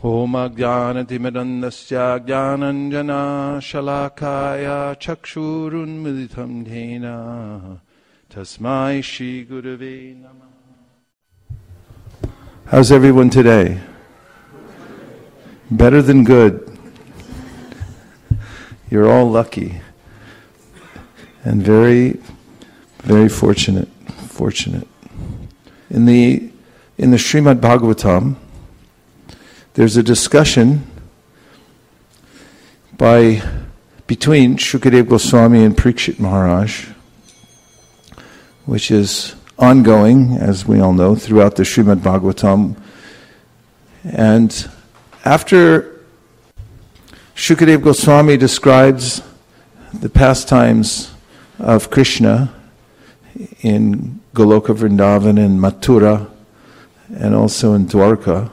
Om Ajnanatimirandasya Jnananjana Shalakaya Chakshurunmilitam Dhena Tasmai Shri Gurave Namah. How's everyone today? Better than good. You're all lucky and very, very fortunate. In the Srimad Bhagavatam, there's a discussion between Shukadeva Goswami and Parikshit Maharaj, which is ongoing, as we all know, throughout the Srimad Bhagavatam. And after Shukadeva Goswami describes the pastimes of Krishna in Goloka Vrindavan and Mathura, and also in Dwarka,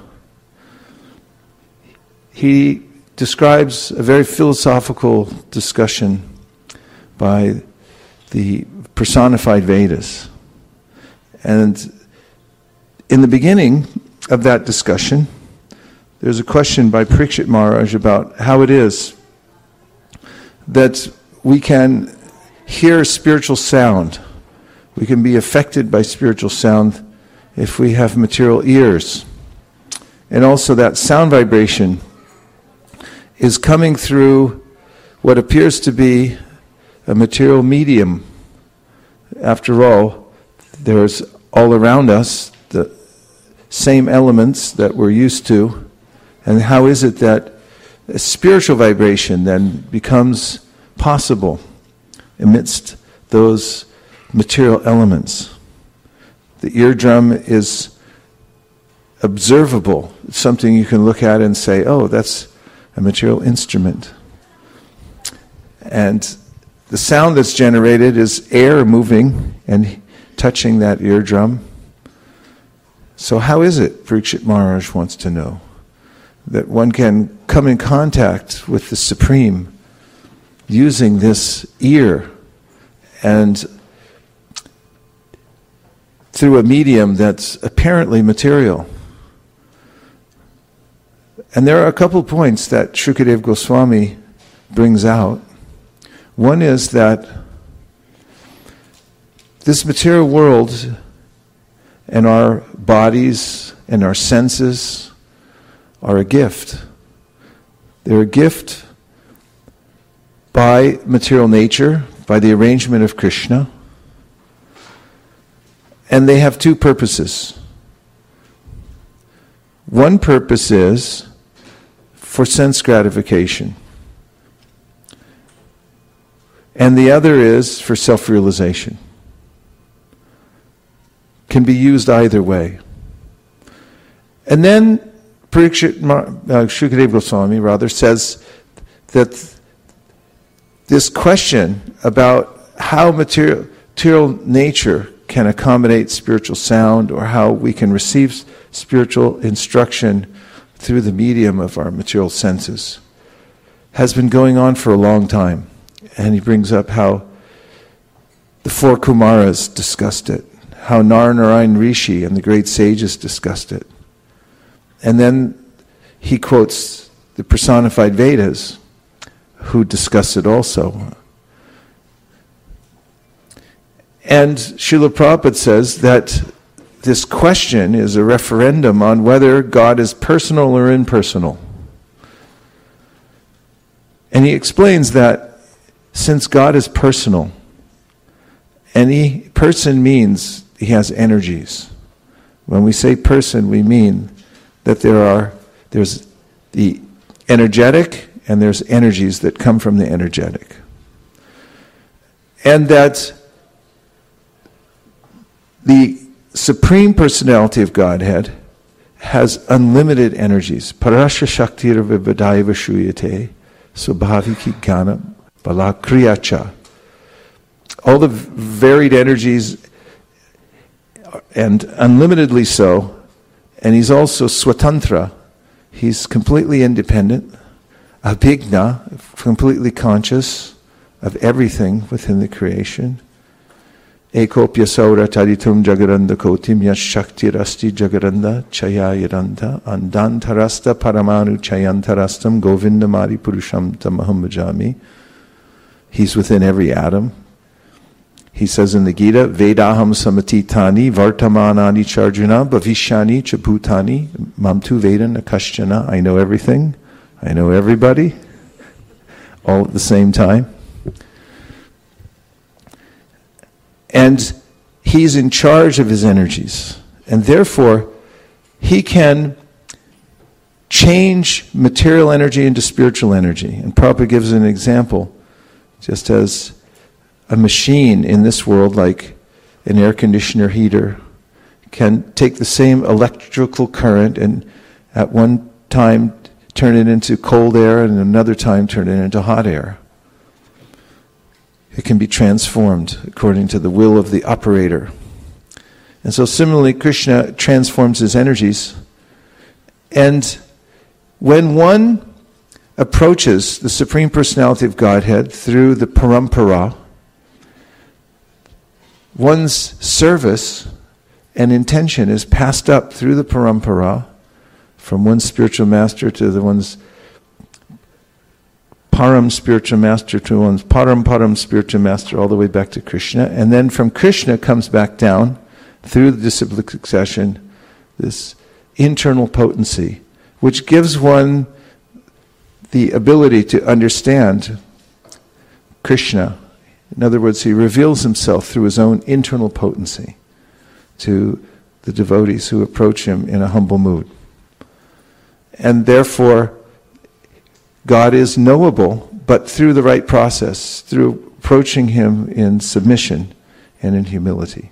he describes a very philosophical discussion by the personified Vedas. And in the beginning of that discussion, there's a question by Parikshit Maharaj about how it is that we can hear spiritual sound. We can be affected by spiritual sound if we have material ears. And also that sound vibration is coming through what appears to be a material medium. After all, there's all around us the same elements that we're used to. And how is it that a spiritual vibration then becomes possible amidst those material elements? The eardrum is observable. It's something you can look at and say, oh, that's a material instrument. And the sound that's generated is air moving and touching that eardrum. So how is it, Parikshit Maharaj wants to know, that one can come in contact with the Supreme using this ear and through a medium that's apparently material? And there are a couple points that Shukadeva Goswami brings out. One is that this material world and our bodies and our senses are a gift. They're a gift by material nature, by the arrangement of Krishna. And they have two purposes. One purpose is for sense gratification. And the other is for self-realization. Can be used either way. And then Shukadeva Goswami says that this question about how material nature can accommodate spiritual sound, or how we can receive spiritual instruction through the medium of our material senses, has been going on for a long time. And he brings up how the four Kumaras discussed it, how Narayan Rishi and the great sages discussed it. And then he quotes the personified Vedas, who discuss it also. And Srila Prabhupada says that this question is a referendum on whether God is personal or impersonal. And he explains that since God is personal, any person means he has energies. When we say person, we mean that there's the energetic and there's energies that come from the energetic. And that the Supreme Personality of Godhead has unlimited energies. Parasya Shaktir Vivadaiva Shuyate Subhaviki Gana Balakriyacha. All the varied energies, and unlimitedly so. And he's also Swatantra. He's completely independent. Abhigna, completely conscious of everything within the creation. Ekopya saura taritum jagaranda kotim yash shakti rasti jagaranda chayayaranda andantarasta paramanu chayantarastam govindamari purusham tamaham bhajami. He's within every atom. He says in the Gita, Vedaham samatitani vartamanani charjuna bhavishani chabhutani mamtu vedan akashchana. I know everything. I know everybody. All at the same time. And he's in charge of his energies. And therefore, he can change material energy into spiritual energy. And Prabhupada gives an example, just as a machine in this world, like an air conditioner heater, can take the same electrical current and at one time turn it into cold air and another time turn it into hot air. It can be transformed according to the will of the operator. And so similarly, Krishna transforms his energies. And when one approaches the Supreme Personality of Godhead through the parampara, one's service and intention is passed up through the parampara from one spiritual master to the one's param spiritual master to one's param spiritual master, all the way back to Krishna. And then from Krishna comes back down through the disciplic succession, this internal potency, which gives one the ability to understand Krishna. In other words, he reveals himself through his own internal potency to the devotees who approach him in a humble mood. And therefore, God is knowable, but through the right process, through approaching him in submission and in humility.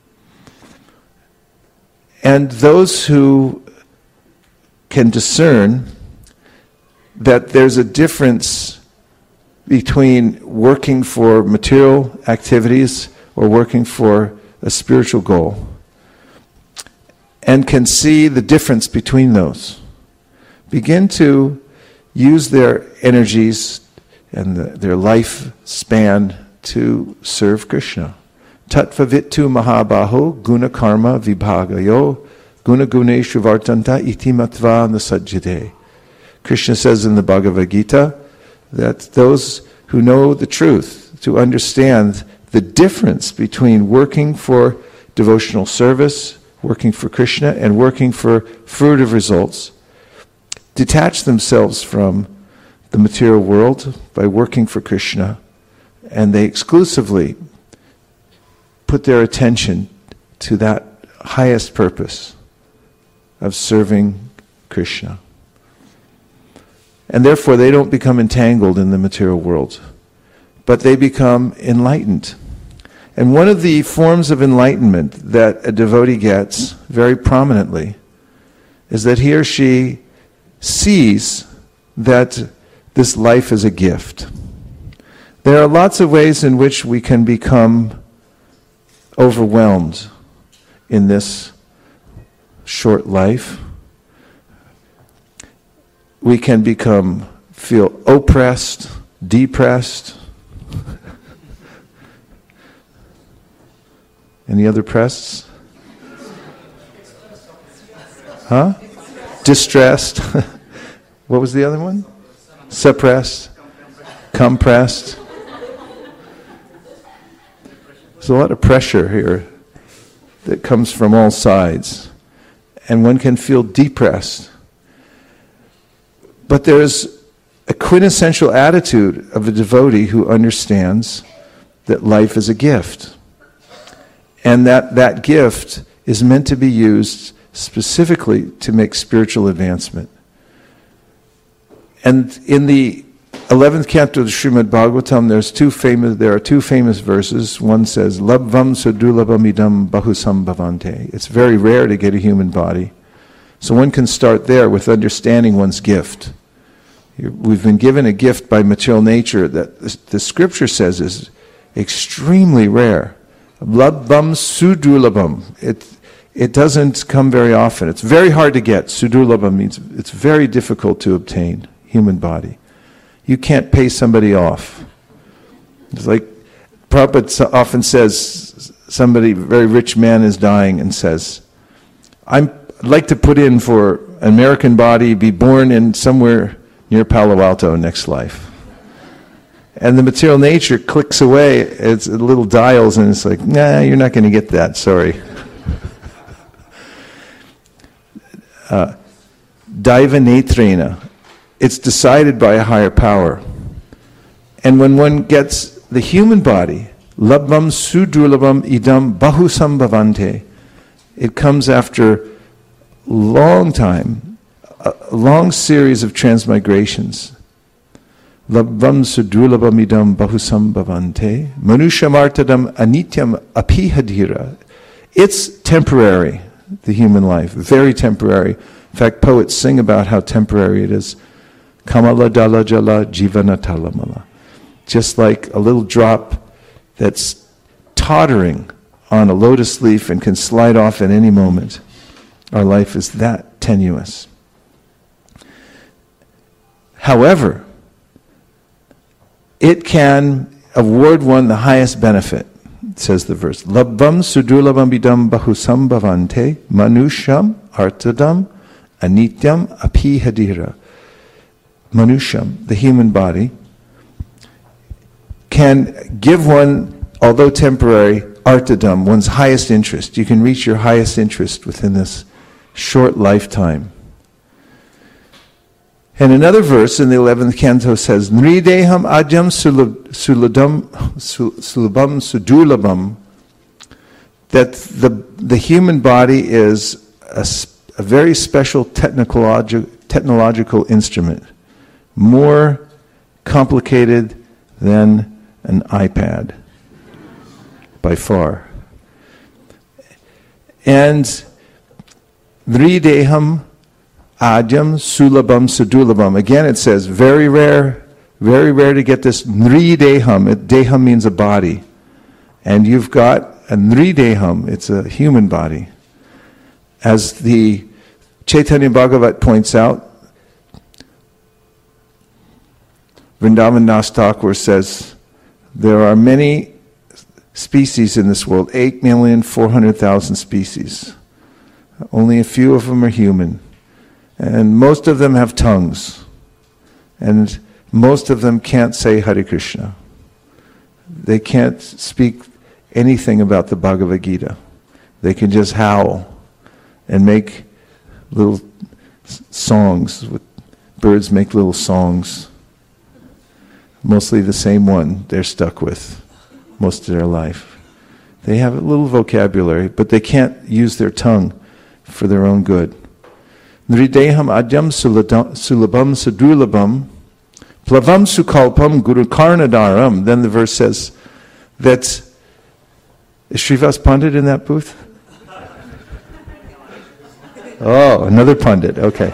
And those who can discern that there's a difference between working for material activities or working for a spiritual goal, and can see the difference between those, begin to use their energies and their life span to serve Krishna. Tattva vittu mahabaho guna karma vibhagayo guna guneshu vartanta iti matva nasajjade. Krishna says in the Bhagavad Gita that those who know the truth, to understand the difference between working for devotional service, working for Krishna, and working for fruitive results, detach themselves from the material world by working for Krishna, and they exclusively put their attention to that highest purpose of serving Krishna. And therefore they don't become entangled in the material world, but they become enlightened. And one of the forms of enlightenment that a devotee gets very prominently is that he or she sees that this life is a gift. There are lots of ways in which we can become overwhelmed in this short life. We can feel oppressed, depressed. Any other pressed? Huh? Distressed. What was the other one? Suppressed. Compressed. There's a lot of pressure here that comes from all sides. And one can feel depressed. But there's a quintessential attitude of a devotee who understands that life is a gift. And that gift is meant to be used specifically to make spiritual advancement. And in the 11th canto of the Srimad Bhagavatam, there are two famous verses. One says, Labvam sudulabam idam bahusam bhavante. It's very rare to get a human body. So one can start there with understanding one's gift. We've been given a gift by material nature that the scripture says is extremely rare. Labvam sudulabam. It doesn't come very often. It's very hard to get. Sudulabam means it's very difficult to obtain, human body. You can't pay somebody off. It's like Prabhupada often says, somebody, a very rich man is dying and says, I'd like to put in for an American body, be born in somewhere near Palo Alto next life. And the material nature clicks away, it's little dials, and it's like, nah, you're not going to get that, sorry. Daiva netrena. It's decided by a higher power. And when one gets the human body, labvam sudurlabam idam bahusambhavante, it comes after long time, a long series of transmigrations. Labvam sudurlabam idam bahusambhavante, manushamartadam anityam apihadira. It's temporary, the human life, very temporary. In fact, poets sing about how temporary it is. Kamala dala jala jivana talamala. Just like a little drop that's tottering on a lotus leaf and can slide off at any moment. Our life is that tenuous. However, it can award one the highest benefit, says the verse. Labvam sudurlabam bidam bahusambhavante manusham artadam anityam apihadira. Manusham, the human body, can give one, although temporary, artadam, one's highest interest. You can reach your highest interest within this short lifetime. And another verse in the 11th canto says, Nrideham adyam sulabam sudurlabam, that the human body is a very special technological instrument, more complicated than an iPad, by far. And Nrideham adyam sulabam sudurlabam. Again it says, very rare to get this Nrideham. Deham means a body. And you've got a Nrideham, it's a human body. As the Chaitanya Bhagavat points out, Vrindavan Das Thakur says, there are many species in this world, 8,400,000 species. Only a few of them are human. And most of them have tongues. And most of them can't say Hare Krishna. They can't speak anything about the Bhagavad Gita. They can just howl and make little songs. Birds make little songs. Mostly the same one they're stuck with most of their life. They have a little vocabulary, but they can't use their tongue for their own good. Nrideham adyam sulabam sudurlabam plavam sukalpam gurukarnadaram. Then the verse says that, is Srivas Pandit in that booth? Oh, another Pandit, okay.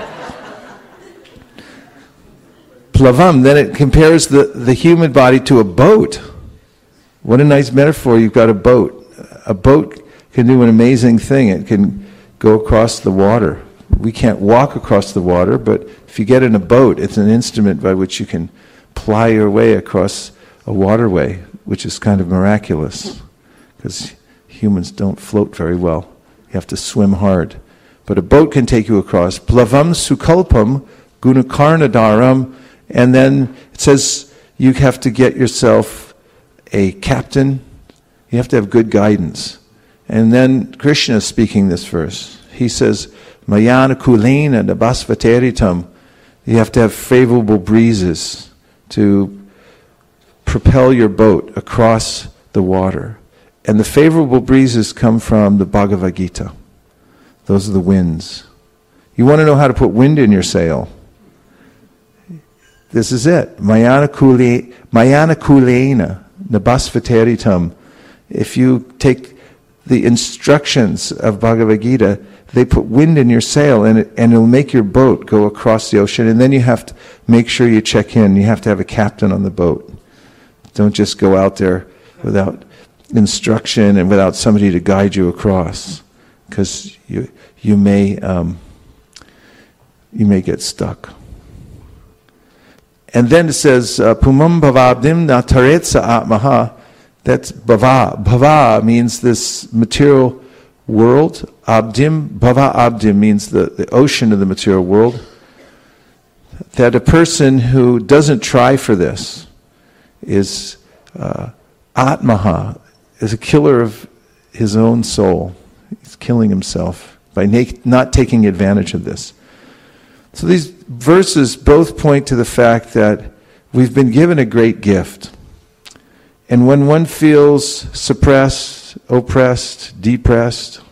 Plavam, then it compares the human body to a boat. What a nice metaphor, you've got a boat. A boat can do an amazing thing. It can go across the water. We can't walk across the water, but if you get in a boat, it's an instrument by which you can ply your way across a waterway, which is kind of miraculous, because humans don't float very well. You have to swim hard. But a boat can take you across. Plavam sukalpam gunakarnadaram. And then it says you have to get yourself a captain. You have to have good guidance. And then Krishna is speaking this verse. He says, Mayana kulena nabasvateritam. You have to have favorable breezes to propel your boat across the water. And the favorable breezes come from the Bhagavad Gita. Those are the winds. You want to know how to put wind in your sail. This is it. Mayana kulena nabasvateritam. If you take the instructions of Bhagavad Gita, they put wind in your sail and it'll make your boat go across the ocean. And then you have to make sure you check in. You have to have a captain on the boat. Don't just go out there without instruction and without somebody to guide you across, because you may get stuck. And then it says, Pumam bhavabdim na taretsa atmaha. That's bhava. Bhava means this material world. Abdim, bhava abdim means the ocean of the material world. That a person who doesn't try for this is atmaha, is a killer of his own soul. He's killing himself by not taking advantage of this. So these verses both point to the fact that we've been given a great gift. And when one feels suppressed, oppressed, depressed,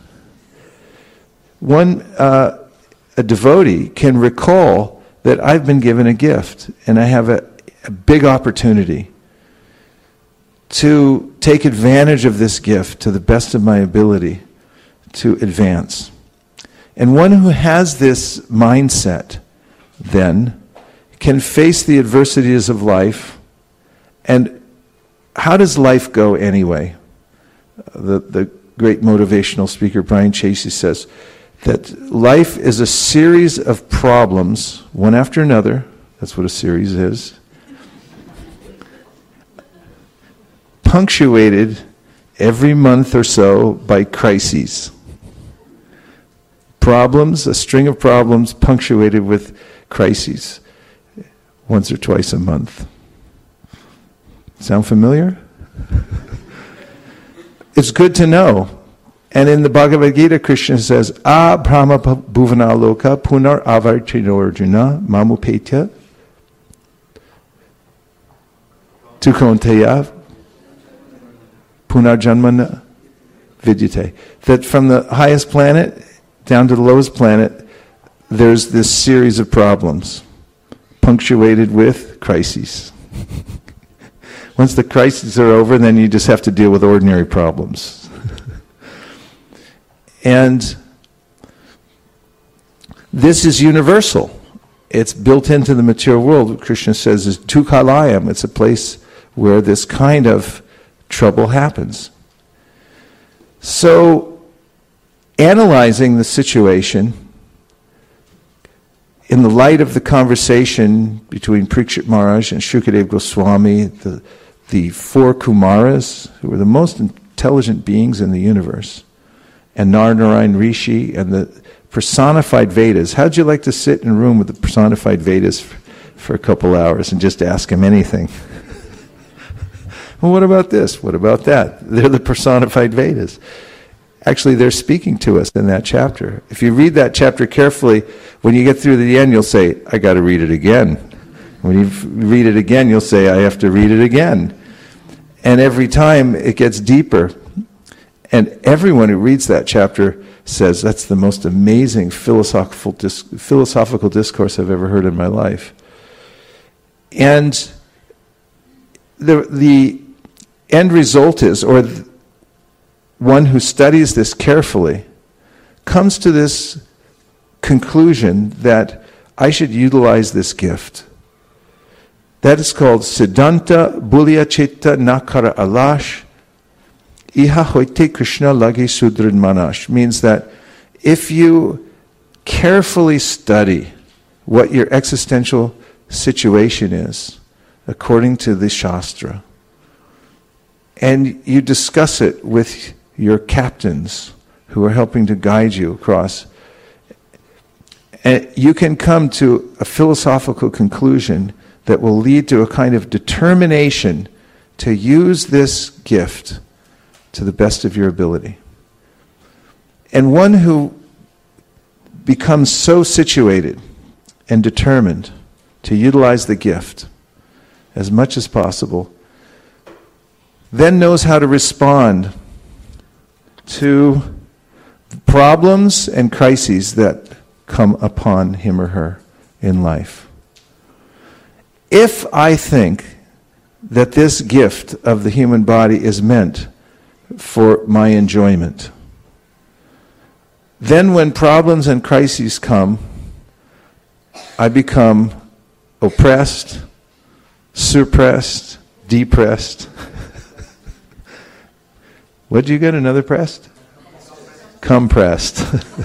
a devotee can recall that I've been given a gift and I have a big opportunity to take advantage of this gift to the best of my ability to advance. And one who has this mindset then can face the adversities of life. And how does life go anyway? The great motivational speaker Brian Tracy says that life is a series of problems, one after another. That's what a series is. Punctuated every month or so by crises. Problems, a string of problems punctuated with crises, once or twice a month. Sound familiar? It's good to know. And in the Bhagavad Gita, Krishna says, Brahma bhuvana loka punar avartinorjuna mamupetya tukonteya punarjanmana vidyate. That from the highest planet down to the lowest planet, there's this series of problems punctuated with crises. Once the crises are over, then you just have to deal with ordinary problems. And this is universal. It's built into the material world. Krishna says is Dukkhalayam. It's a place where this kind of trouble happens. So, analyzing the situation in the light of the conversation between Parikshit Maharaj and Shukadeva Goswami, the four Kumaras, who were the most intelligent beings in the universe, and Narayan Rishi, and the personified Vedas. How'd you like to sit in a room with the personified Vedas for a couple hours and just ask them anything? Well, what about this? What about that? They're the personified Vedas. Actually, they're speaking to us in that chapter. If you read that chapter carefully, when you get through to the end, you'll say, I got to read it again. When you read it again, you'll say, I have to read it again. And every time it gets deeper. And everyone who reads that chapter says, that's the most amazing philosophical discourse I've ever heard in my life. And the end result is, or one who studies this carefully comes to this conclusion that I should utilize this gift. That is called Siddhanta Bulya Chitta Nakara Alash Iha Hoite Krishna Lagi Sudrid Manash. Means that if you carefully study what your existential situation is, according to the Shastra, and you discuss it with your captains who are helping to guide you across, and you can come to a philosophical conclusion that will lead to a kind of determination to use this gift to the best of your ability. And one who becomes so situated and determined to utilize the gift as much as possible, then knows how to respond to problems and crises that come upon him or her in life. If I think that this gift of the human body is meant for my enjoyment, then when problems and crises come, I become oppressed, suppressed, depressed. What did you get? Another pressed? Compressed.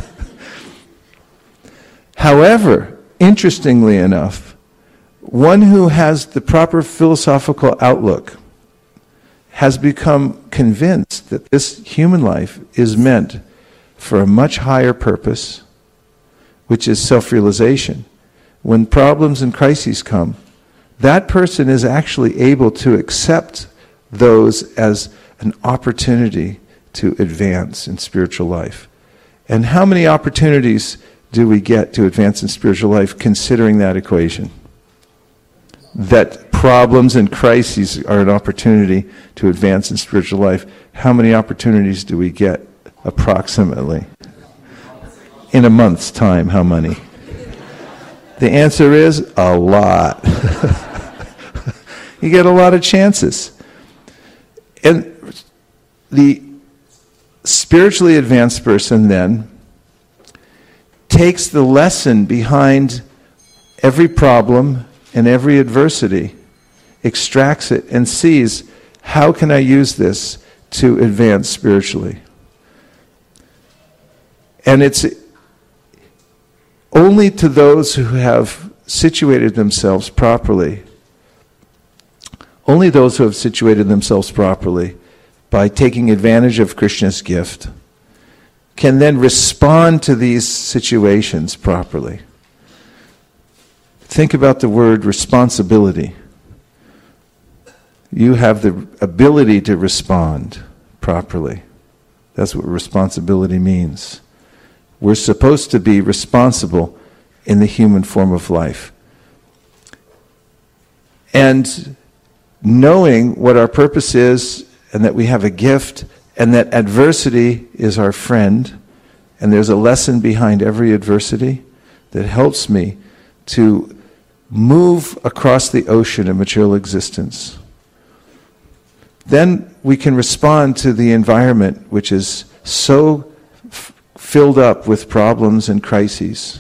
However, interestingly enough, one who has the proper philosophical outlook has become convinced that this human life is meant for a much higher purpose, which is self-realization. When problems and crises come, that person is actually able to accept those as an opportunity to advance in spiritual life. And how many opportunities do we get to advance in spiritual life considering that equation? That problems and crises are an opportunity to advance in spiritual life. How many opportunities do we get approximately? In a month's time, how many? The answer is a lot. You get a lot of chances. And the spiritually advanced person then takes the lesson behind every problem and every adversity, extracts it, and sees, how can I use this to advance spiritually? And it's only to those who have situated themselves properly, only those who have situated themselves properly by taking advantage of Krishna's gift can then respond to these situations properly. Think about the word responsibility. You have the ability to respond properly. That's what responsibility means. We're supposed to be responsible in the human form of life. And knowing what our purpose is, and that we have a gift, and that adversity is our friend, and there's a lesson behind every adversity that helps me to move across the ocean of material existence. Then we can respond to the environment which is so filled up with problems and crises.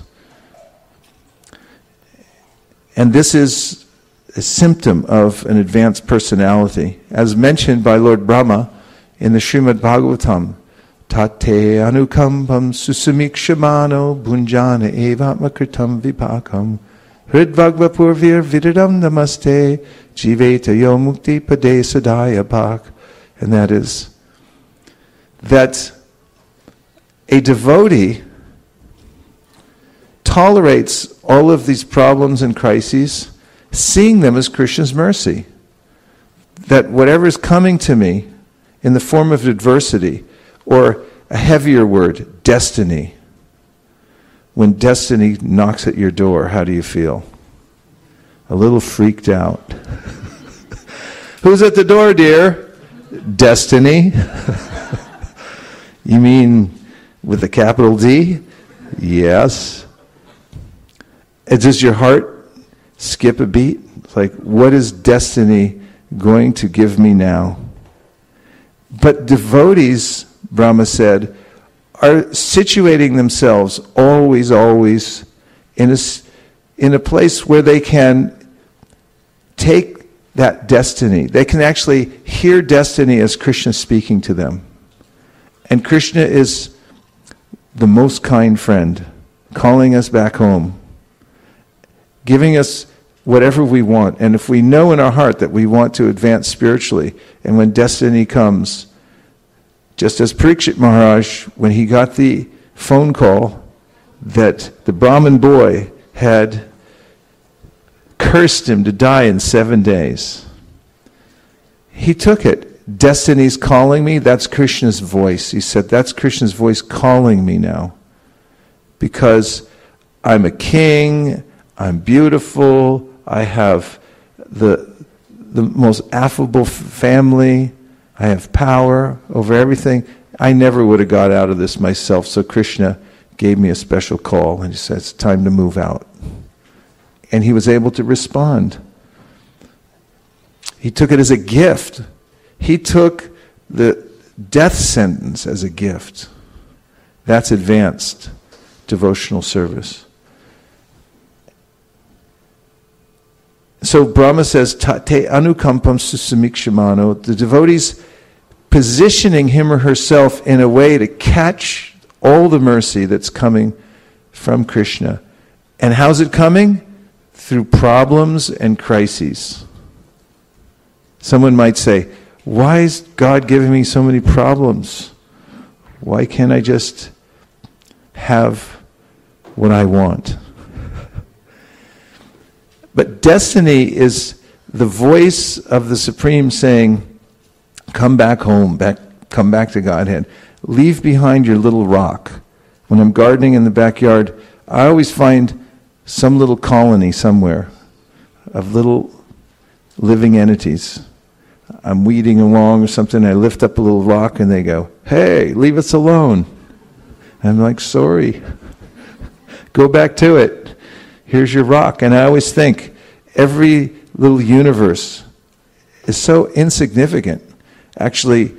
And this is a symptom of an advanced personality. As mentioned by Lord Brahma in the Srimad Bhagavatam, Tate anukampam susamikshamano bhunjana evatmakritam vipakam hridvagva purvir viridam namaste jiveta yo mukti pade sadaya bhak. And that is that a devotee tolerates all of these problems and crises, seeing them as Krishna's mercy. That whatever is coming to me in the form of adversity, or a heavier word, destiny. When destiny knocks at your door, how do you feel? A little freaked out. Who's at the door, dear? Destiny. You mean with a capital D? Yes. Does your heart skip a beat? It's like, what is destiny going to give me now? But devotees, Brahma said, are situating themselves always in a place where they can take that destiny. They can actually hear destiny as Krishna speaking to them. And Krishna is the most kind friend, calling us back home, giving us whatever we want. And if we know in our heart that we want to advance spiritually, and when destiny comes, just as Parikshit Maharaj, when he got the phone call that the Brahmin boy had cursed him to die in 7 days, he took it. Destiny's calling me, that's Krishna's voice. He said, that's Krishna's voice calling me now. Because I'm a king, I'm beautiful, I have the most affable family, I have power over everything. I never would have got out of this myself, so Krishna gave me a special call and he said, it's time to move out. And he was able to respond. He took it as a gift. He took the death sentence as a gift. That's advanced devotional service. So Brahma says, Te anukampam susamikshamano, the devotee's positioning him or herself in a way to catch all the mercy that's coming from Krishna. And how's it coming? Through problems and crises. Someone might say, why is God giving me so many problems? Why can't I just have what I want? But destiny is the voice of the Supreme saying, come back home, come back to Godhead. Leave behind your little rock. When I'm gardening in the backyard, I always find some little colony somewhere of little living entities. I'm weeding along or something, I lift up a little rock and they go, hey, leave us alone. I'm like, sorry. Go back to it. Here's your rock. And I always think, every little universe is so insignificant. Actually,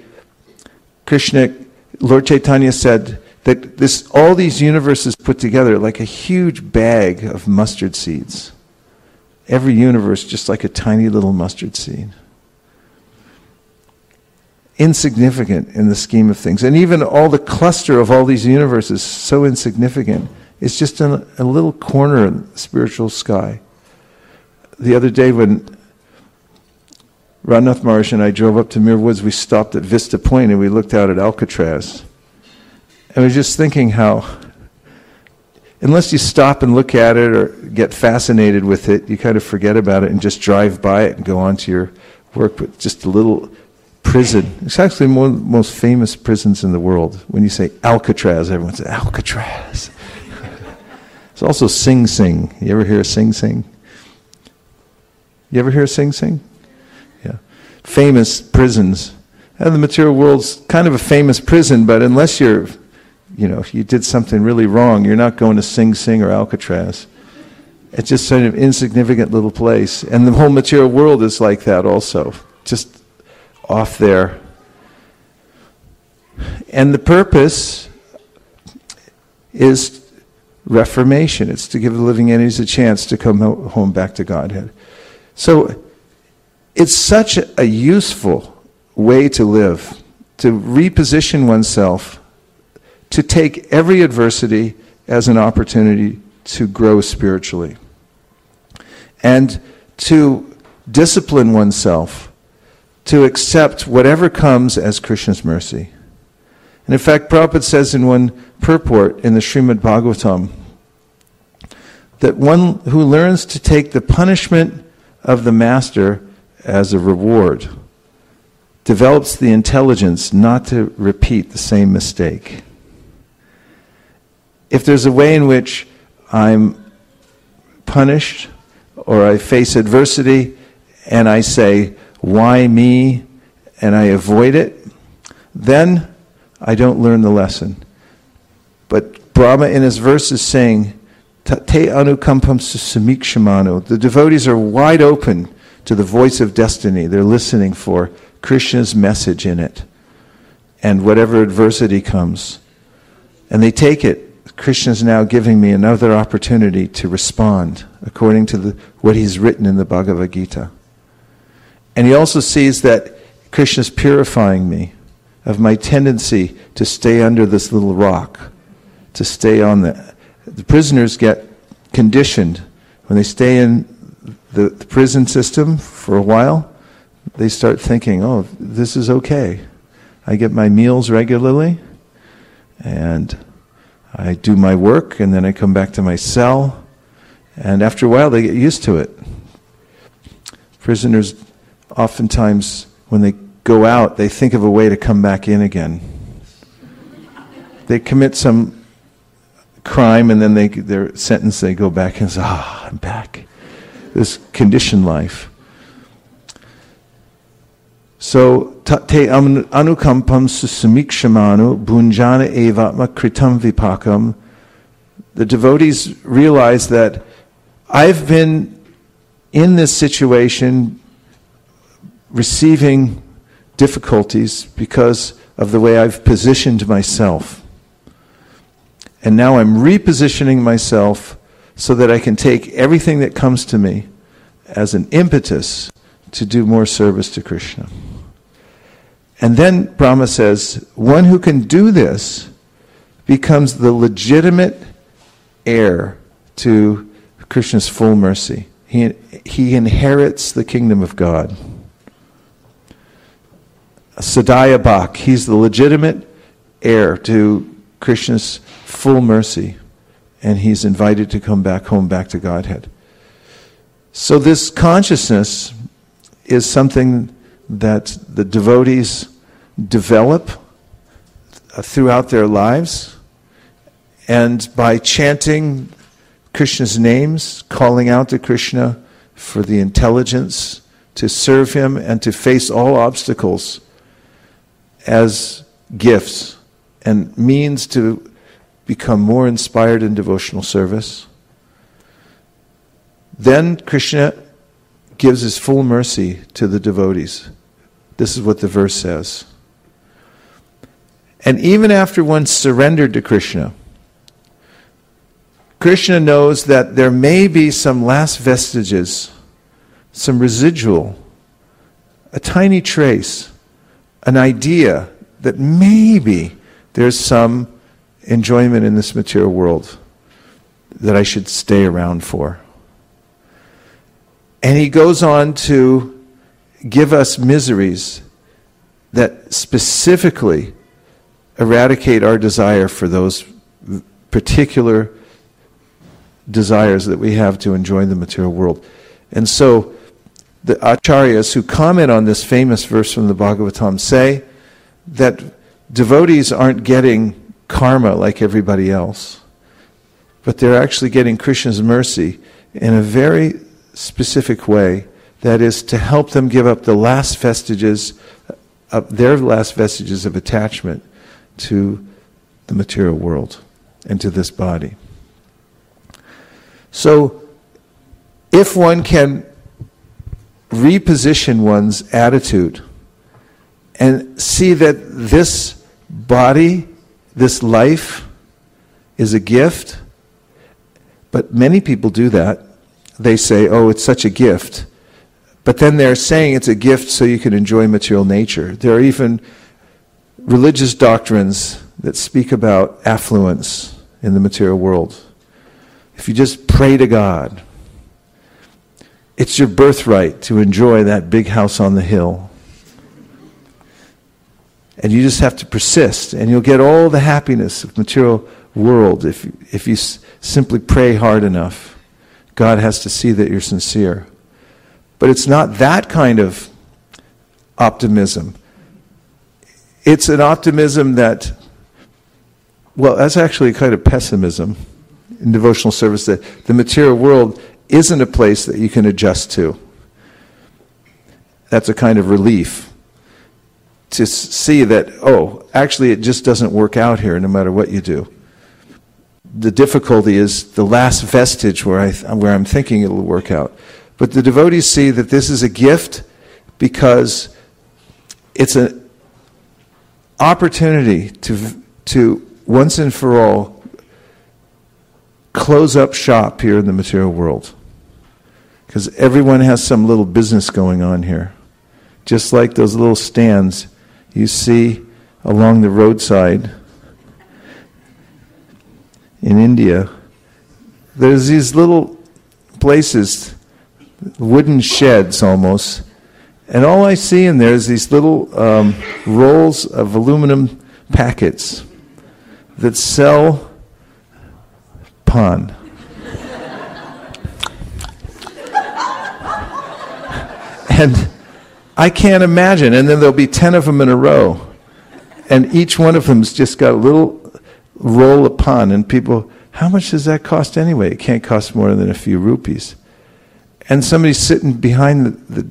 Lord Chaitanya said that all these universes put together like a huge bag of mustard seeds. Every universe just like a tiny little mustard seed. Insignificant in the scheme of things. And even all the cluster of all these universes, so insignificant. It's just in a little corner in the spiritual sky. The other day when Radhanath Maharaj and I drove up to Muir Woods, we stopped at Vista Point and we looked out at Alcatraz. And I was just thinking how, unless you stop and look at it or get fascinated with it, you kind of forget about it and just drive by it and go on to your work. But just a little prison. It's actually one of the most famous prisons in the world. When you say Alcatraz, everyone says, Alcatraz. It's also Sing Sing. You ever hear of Sing Sing? You ever hear of Sing Sing? Yeah. Famous prisons. And the material world's kind of a famous prison, but unless if you did something really wrong, you're not going to Sing Sing or Alcatraz. It's just sort of insignificant little place. And the whole material world is like that also. Just off there. And the purpose is reformation. It's to give the living entities a chance to come home back to Godhead. So it's such a useful way to live, to reposition oneself, to take every adversity as an opportunity to grow spiritually, and to discipline oneself to accept whatever comes as Krishna's mercy. And in fact, Prabhupada says in one purport in the Srimad Bhagavatam that one who learns to take the punishment of the master as a reward develops the intelligence not to repeat the same mistake. If there's a way in which I'm punished or I face adversity and I say, why me, and I avoid it, then I don't learn the lesson. But Brahma in his verse is saying, Te anukampam susamikshimano. The devotees are wide open to the voice of destiny. They're listening for Krishna's message in it. And whatever adversity comes. And they take it. Krishna's now giving me another opportunity to respond according to what he's written in the Bhagavad Gita. And he also sees that Krishna's purifying me of my tendency to stay under this little rock, to stay on the prisoners get conditioned. When they stay in the prison system for a while, they start thinking, oh, this is okay. I get my meals regularly, and I do my work, and then I come back to my cell, and after a while they get used to it. Prisoners oftentimes, when they go out, they think of a way to come back in again. They commit some crime, and then their sentence, they go back and say, I'm back. This conditioned life. So, te anukampam susamikshimanu bhunjana evatma kritam vipakam. The devotees realize that I've been in this situation receiving difficulties because of the way I've positioned myself. And now I'm repositioning myself so that I can take everything that comes to me as an impetus to do more service to Krishna. And then Brahma says, one who can do this becomes the legitimate heir to Krishna's full mercy. He inherits the kingdom of God. Sadhya Bhak. He's the legitimate heir to Krishna's full mercy, and he's invited to come back home, back to Godhead. So this consciousness is something that the devotees develop throughout their lives, and by chanting Krishna's names, calling out to Krishna for the intelligence to serve him and to face all obstacles as gifts and means to become more inspired in devotional service, then Krishna gives his full mercy to the devotees. This is what the verse says. And even after one surrendered to Krishna, Krishna knows that there may be some last vestiges, some residual, a tiny trace, an idea that maybe there's some enjoyment in this material world that I should stay around for. And he goes on to give us miseries that specifically eradicate our desire for those particular desires that we have to enjoy the material world. And so the acharyas who comment on this famous verse from the Bhagavatam say that devotees aren't getting karma like everybody else, but they're actually getting Krishna's mercy in a very specific way, that is to help them give up the last vestiges of their last vestiges of attachment to the material world and to this body. So if one can reposition one's attitude and see that this body, this life, is a gift, but many people do that. They say, oh, it's such a gift. But then they're saying it's a gift so you can enjoy material nature. There are even religious doctrines that speak about affluence in the material world. If you just pray to God, it's your birthright to enjoy that big house on the hill. And you just have to persist, and you'll get all the happiness of material world if you simply pray hard enough. God has to see that you're sincere. But it's not that kind of optimism. It's an optimism that, well, that's actually a kind of pessimism in devotional service, that the material world isn't a place that you can adjust to. That's a kind of relief to see that, oh, actually it just doesn't work out here no matter what you do. The difficulty is the last vestige where I'm thinking it'll work out. But the devotees see that this is a gift because it's an opportunity to once and for all close up shop here in the material world. Because everyone has some little business going on here. Just like those little stands you see along the roadside in India. There's these little places, wooden sheds almost, and all I see in there is these little rolls of aluminum packets that sell pan. And I can't imagine, and then there'll be 10 of them in a row, and each one of them's just got a little roll of pan, and people, how much does that cost anyway? It can't cost more than a few rupees. And somebody's sitting behind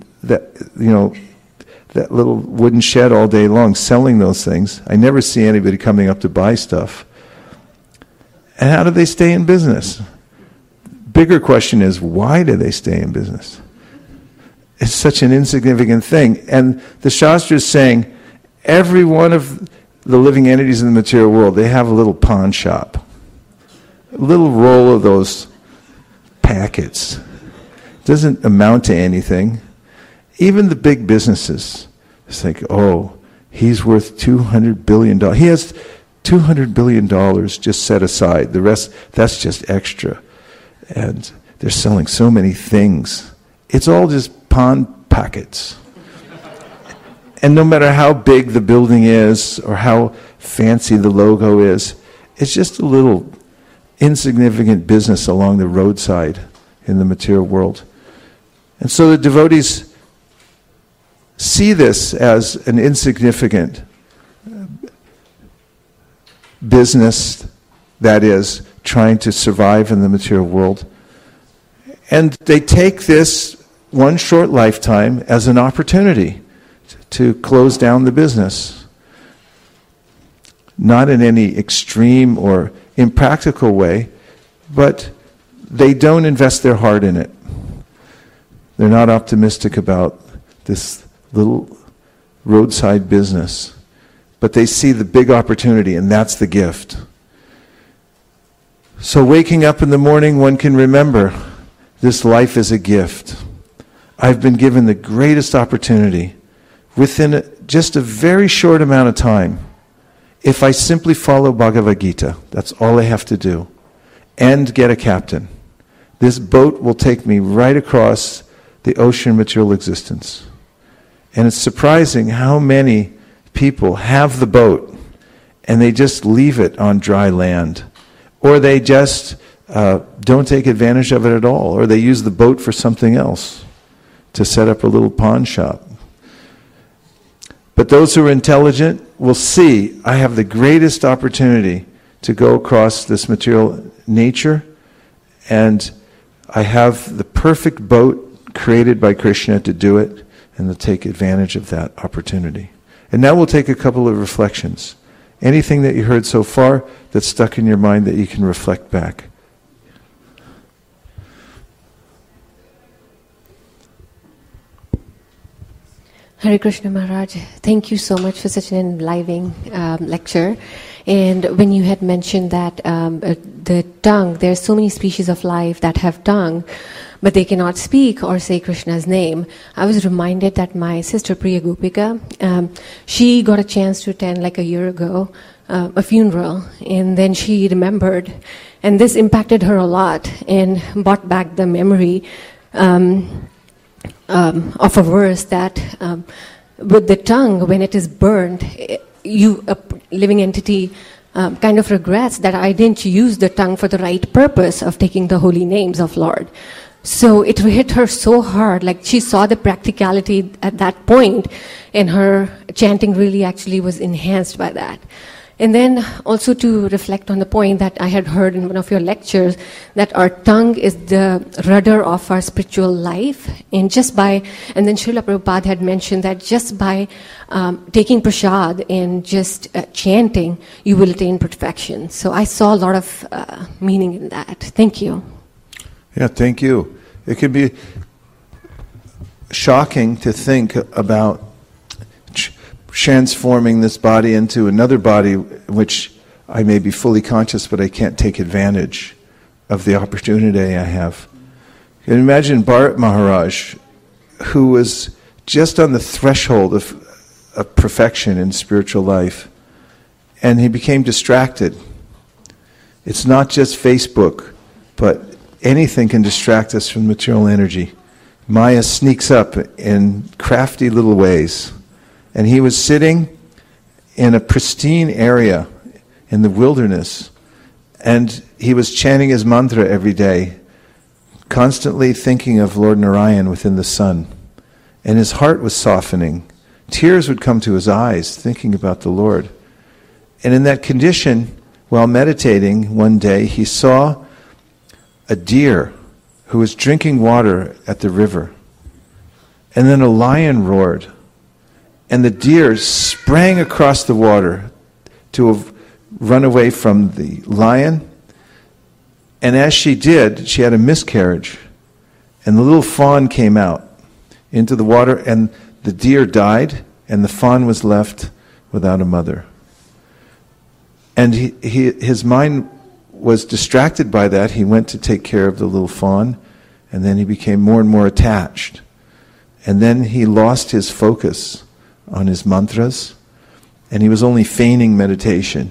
that little wooden shed all day long selling those things. I never see anybody coming up to buy stuff. And how do they stay in business? Bigger question is, why do they stay in business? It's such an insignificant thing. And the Shastra is saying every one of the living entities in the material world, they have a little pawn shop. A little roll of those packets. Doesn't amount to anything. Even the big businesses, it's like, oh, he's worth $200 billion. He has $200 billion just set aside. The rest, that's just extra. And they're selling so many things. It's all just pawn packets. And no matter how big the building is or how fancy the logo is, it's just a little insignificant business along the roadside in the material world. And so the devotees see this as an insignificant business that is trying to survive in the material world. And they take this one short lifetime as an opportunity to close down the business. Not in any extreme or impractical way, but they don't invest their heart in it. They're not optimistic about this little roadside business, but they see the big opportunity, and that's the gift. So waking up in the morning, one can remember this life is a gift. I've been given the greatest opportunity within just a very short amount of time. If I simply follow Bhagavad Gita, that's all I have to do, and get a captain. This boat will take me right across the ocean of material existence. And it's surprising how many people have the boat and they just leave it on dry land. Or they just don't take advantage of it at all. Or they use the boat for something else, to set up a little pawn shop. But those who are intelligent will see, I have the greatest opportunity to go across this material nature, and I have the perfect boat created by Krishna to do it, and to take advantage of that opportunity. And now we'll take a couple of reflections. Anything that you heard so far that's stuck in your mind that you can reflect back. Hare Krishna Maharaj, thank you so much for such an enlivening lecture. And when you had mentioned that the tongue, there are so many species of life that have tongue, but they cannot speak or say Krishna's name, I was reminded that my sister Priya Gopika, she got a chance to attend like a year ago a funeral, and then she remembered, and this impacted her a lot and brought back the memory of a verse that with the tongue, when it is burned, a living entity kind of regrets that I didn't use the tongue for the right purpose of taking the holy names of Lord. So it hit her so hard, like she saw the practicality at that point, and her chanting really actually was enhanced by that. And then also to reflect on the point that I had heard in one of your lectures, that our tongue is the rudder of our spiritual life. And then Srila Prabhupada had mentioned that just by taking prasad and just chanting, you will attain perfection. So I saw a lot of meaning in that. Thank you. Yeah, thank you. It can be shocking to think about transforming this body into another body which I may be fully conscious, but I can't take advantage of the opportunity I have. You can imagine Bharat Maharaj, who was just on the threshold of perfection in spiritual life, and he became distracted. It's not just Facebook, but anything can distract us from material energy. Maya sneaks up in crafty little ways. And he was sitting in a pristine area in the wilderness, and he was chanting his mantra every day, constantly thinking of Lord Narayan within the sun. And his heart was softening. Tears would come to his eyes, thinking about the Lord. And in that condition, while meditating one day, he saw a deer who was drinking water at the river. And then a lion roared. And the deer sprang across the water to run away from the lion. And as she did, she had a miscarriage. And the little fawn came out into the water, and the deer died, and the fawn was left without a mother. And his mind was distracted by that. He went to take care of the little fawn, and then he became more and more attached. And then he lost his focus on his mantras, and he was only feigning meditation.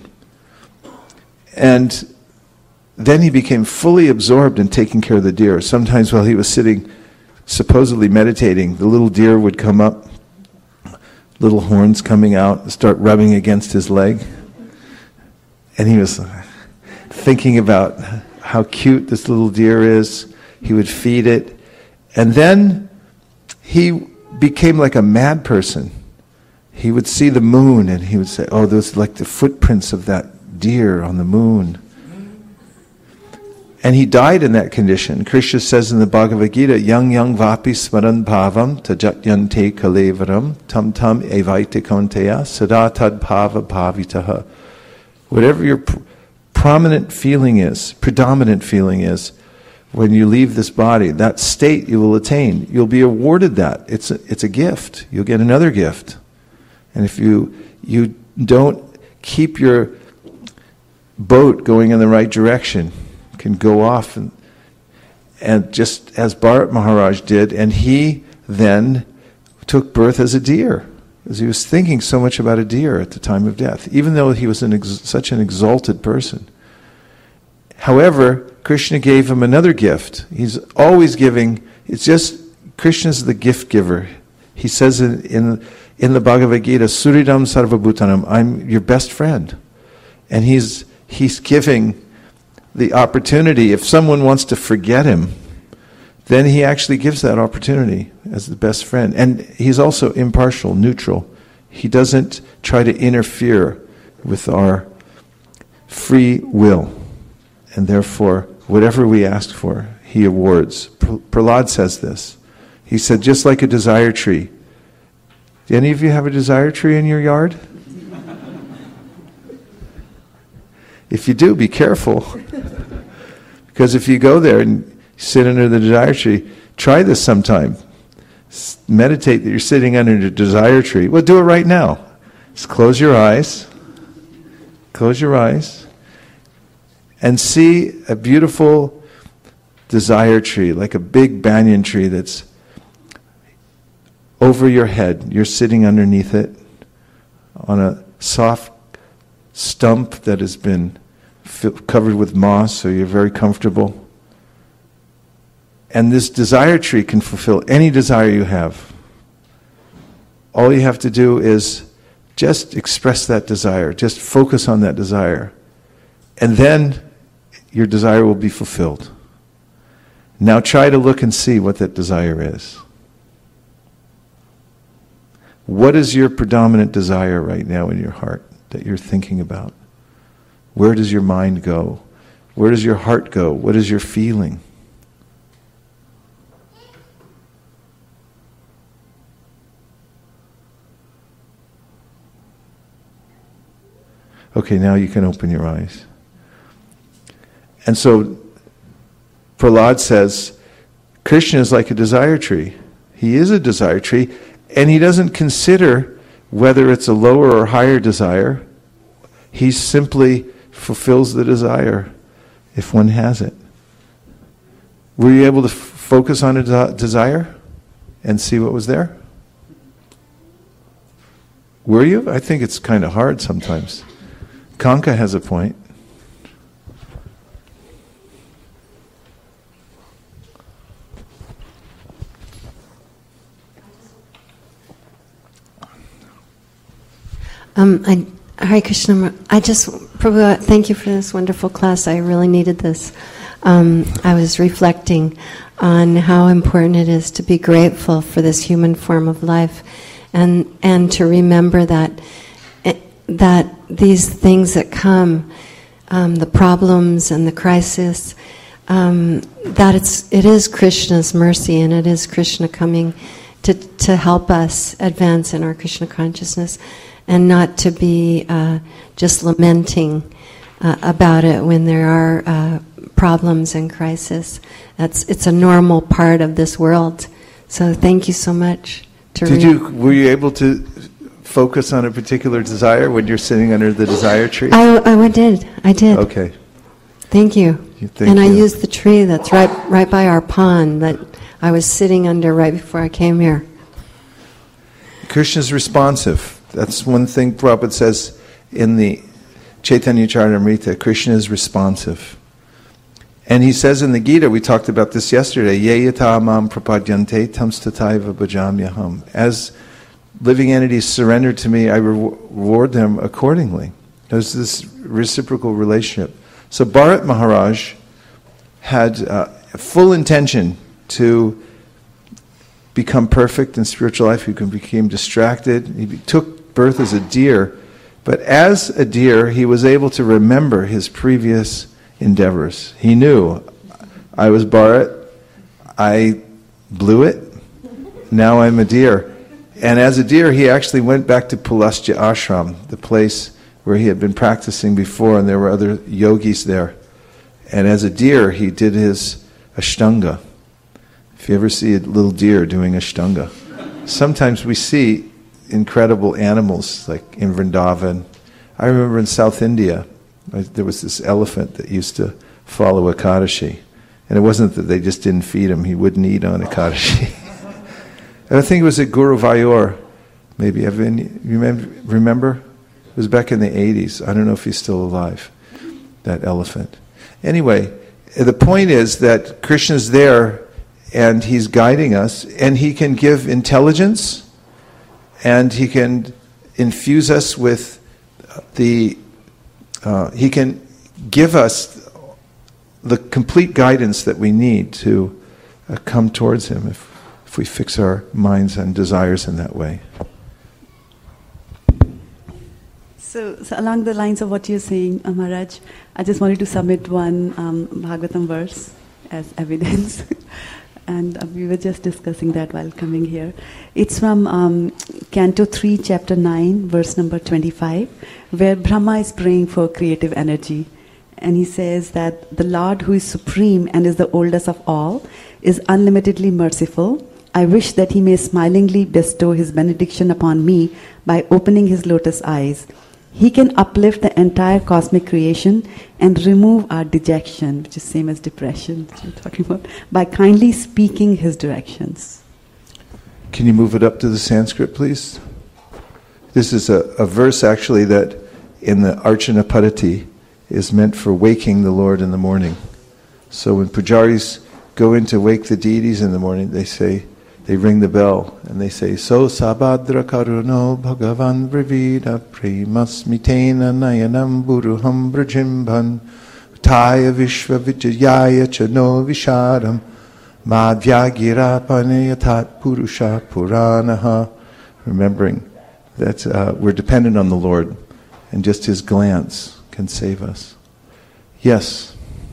And then he became fully absorbed in taking care of the deer. Sometimes while he was sitting, supposedly meditating, the little deer would come up little horns coming out, start rubbing against his leg. And he was thinking about how cute this little deer is. He would feed it. And then he became like a mad person. He would see the moon and he would say, oh, those are like the footprints of that deer on the moon. And he died in that condition. Krishna says in the Bhagavad Gita, Yang yang vapi smaran bhavam tajatyante kalevaram tam tam evaite konteya sada tad bhava bhavitaha. Whatever your predominant feeling is, when you leave this body, that state you will attain. You'll be awarded that. It's a gift. You'll get another gift. And if you don't keep your boat going in the right direction, can go off and just as Bharat Maharaj did, and he then took birth as a deer, as he was thinking so much about a deer at the time of death, even though he was such an exalted person. However, Krishna gave him another gift. He's always giving. It's just Krishna's the gift giver. He says in the Bhagavad Gita, Suridam Sarvabhutanam, I'm your best friend. And he's giving the opportunity. If someone wants to forget him, then he actually gives that opportunity as the best friend. And he's also impartial, neutral. He doesn't try to interfere with our free will. And therefore, whatever we ask for, he awards. Prahlad says this. He said, just like a desire tree. Do any of you have a desire tree in your yard? If you do, be careful. Because if you go there and sit under the desire tree, try this sometime. Meditate that you're sitting under the desire tree. Well, do it right now. Just close your eyes. Close your eyes. And see a beautiful desire tree, like a big banyan tree that's over your head. You're sitting underneath it on a soft stump that has been covered with moss, so you're very comfortable. And this desire tree can fulfill any desire you have. All you have to do is just express that desire. Just focus on that desire. And then your desire will be fulfilled. Now try to look and see what that desire is. What is your predominant desire right now in your heart that you're thinking about? Where does your mind go? Where does your heart go? What is your feeling? Okay, now you can open your eyes. And so, Prahlad says, Krishna is like a desire tree. He is a desire tree, and he doesn't consider whether it's a lower or higher desire. He simply fulfills the desire if one has it. Were you able to focus on a desire and see what was there? Were you? I think it's kind of hard sometimes. Kanka has a point. Hare Krishna. Prabhu, thank you for this wonderful class. I really needed this. I was reflecting on how important it is to be grateful for this human form of life, and to remember that these things that come, the problems and the crisis, that it is Krishna's mercy, and it is Krishna coming to help us advance in our Krishna consciousness, and not to be just lamenting about it when there are problems and crisis. It's a normal part of this world. So thank you so much. Were you able to focus on a particular desire when you're sitting under the desire tree? I did. Okay. Thank you. I used the tree that's right by our pond that I was sitting under right before I came here. Krishna's responsive. That's one thing Prabhupada says in the Chaitanya Charitamrita. Krishna is responsive. And he says in the Gita, we talked about this yesterday, Ye yata mam prapadyante tam stataiva bhajamyaham. As living entities surrender to me, I reward them accordingly. There's this reciprocal relationship. So Bharat Maharaj had full intention to become perfect in spiritual life. He became distracted. He took birth as a deer. But as a deer, he was able to remember his previous endeavors. He knew, I was Bharat, I blew it, now I'm a deer. And as a deer, he actually went back to Pulastya Ashram, the place where he had been practicing before, and there were other yogis there. And as a deer, he did his Ashtanga. If you ever see a little deer doing Ashtanga. Sometimes we see incredible animals, like in Vrindavan. I remember in South India, there was this elephant that used to follow Ekadashi. And it wasn't that they just didn't feed him, he wouldn't eat on Ekadashi. And I think it was at Guruvayur, maybe. Remember? It was back in the 80s. I don't know if he's still alive, that elephant. Anyway, the point is that Krishna's there and he's guiding us, and he can give intelligence, and he can infuse us with he can give us the complete guidance that we need to come towards him if we fix our minds and desires in that way. So along the lines of what you're saying, Maharaj, I just wanted to submit one Bhagavatam verse as evidence. And we were just discussing that while coming here. It's from Canto 3, Chapter 9, verse number 25, where Brahma is praying for creative energy. And he says that the Lord who is supreme and is the oldest of all is unlimitedly merciful. I wish that he may smilingly bestow his benediction upon me by opening his lotus eyes. He can uplift the entire cosmic creation and remove our dejection, which is same as depression that you're talking about, by kindly speaking his directions. Can you move it up to the Sanskrit, please? This is a verse actually that in the Archana Paddhati is meant for waking the Lord in the morning. So when pujaris go in to wake the deities in the morning, they ring the bell and they say, So sabhadra karuno bhagavan vrivida premasmitena nayanam buruham brajimbhan taya vishva vijayaya chano visharam madhyagira panayatat purusha puranaha. Remembering that we're dependent on the Lord and just his glance can save us. Yes.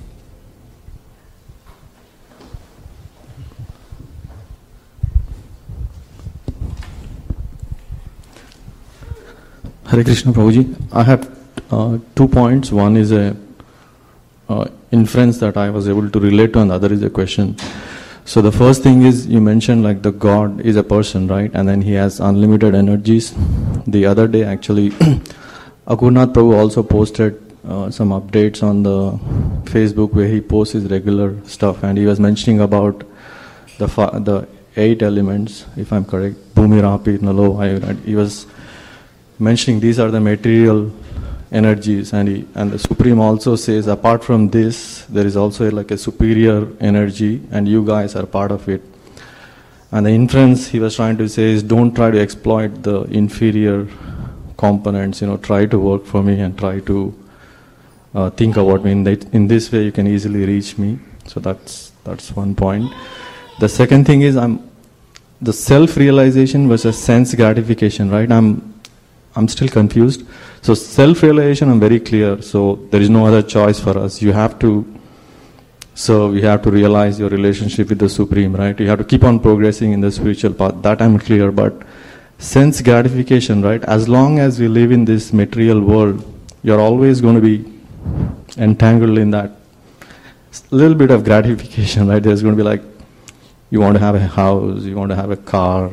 Hare Krishna Prabhuji, I have 2 points. One is a inference that I was able to relate to, and the other is a question. So the first thing is, you mentioned like the God is a person, right? And then he has unlimited energies. The other day actually, Akurnath Prabhu also posted some updates on the Facebook where he posts his regular stuff, and he was mentioning about the 8 elements, if I'm correct, Bhumi, Rapi, Nalo. He was mentioning these are the material energies, and the Supreme also says apart from this there is also like a superior energy and you guys are part of it. And the inference he was trying to say is, don't try to exploit the inferior components, try to work for me and try to think about me. In this way you can easily reach me. So that's one point. The second thing is the self-realization versus sense gratification, right? I'm still confused. So self-realization, I'm very clear. So there is no other choice for us. You have to realize your relationship with the Supreme, right? You have to keep on progressing in the spiritual path. That I'm clear. But sense gratification, right? As long as we live in this material world, you're always going to be entangled in that little bit of gratification, right? There's going to be like, you want to have a house, you want to have a car.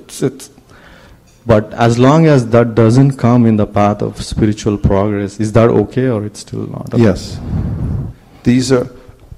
But as long as that doesn't come in the path of spiritual progress, is that okay or it's still not okay? Yes. These are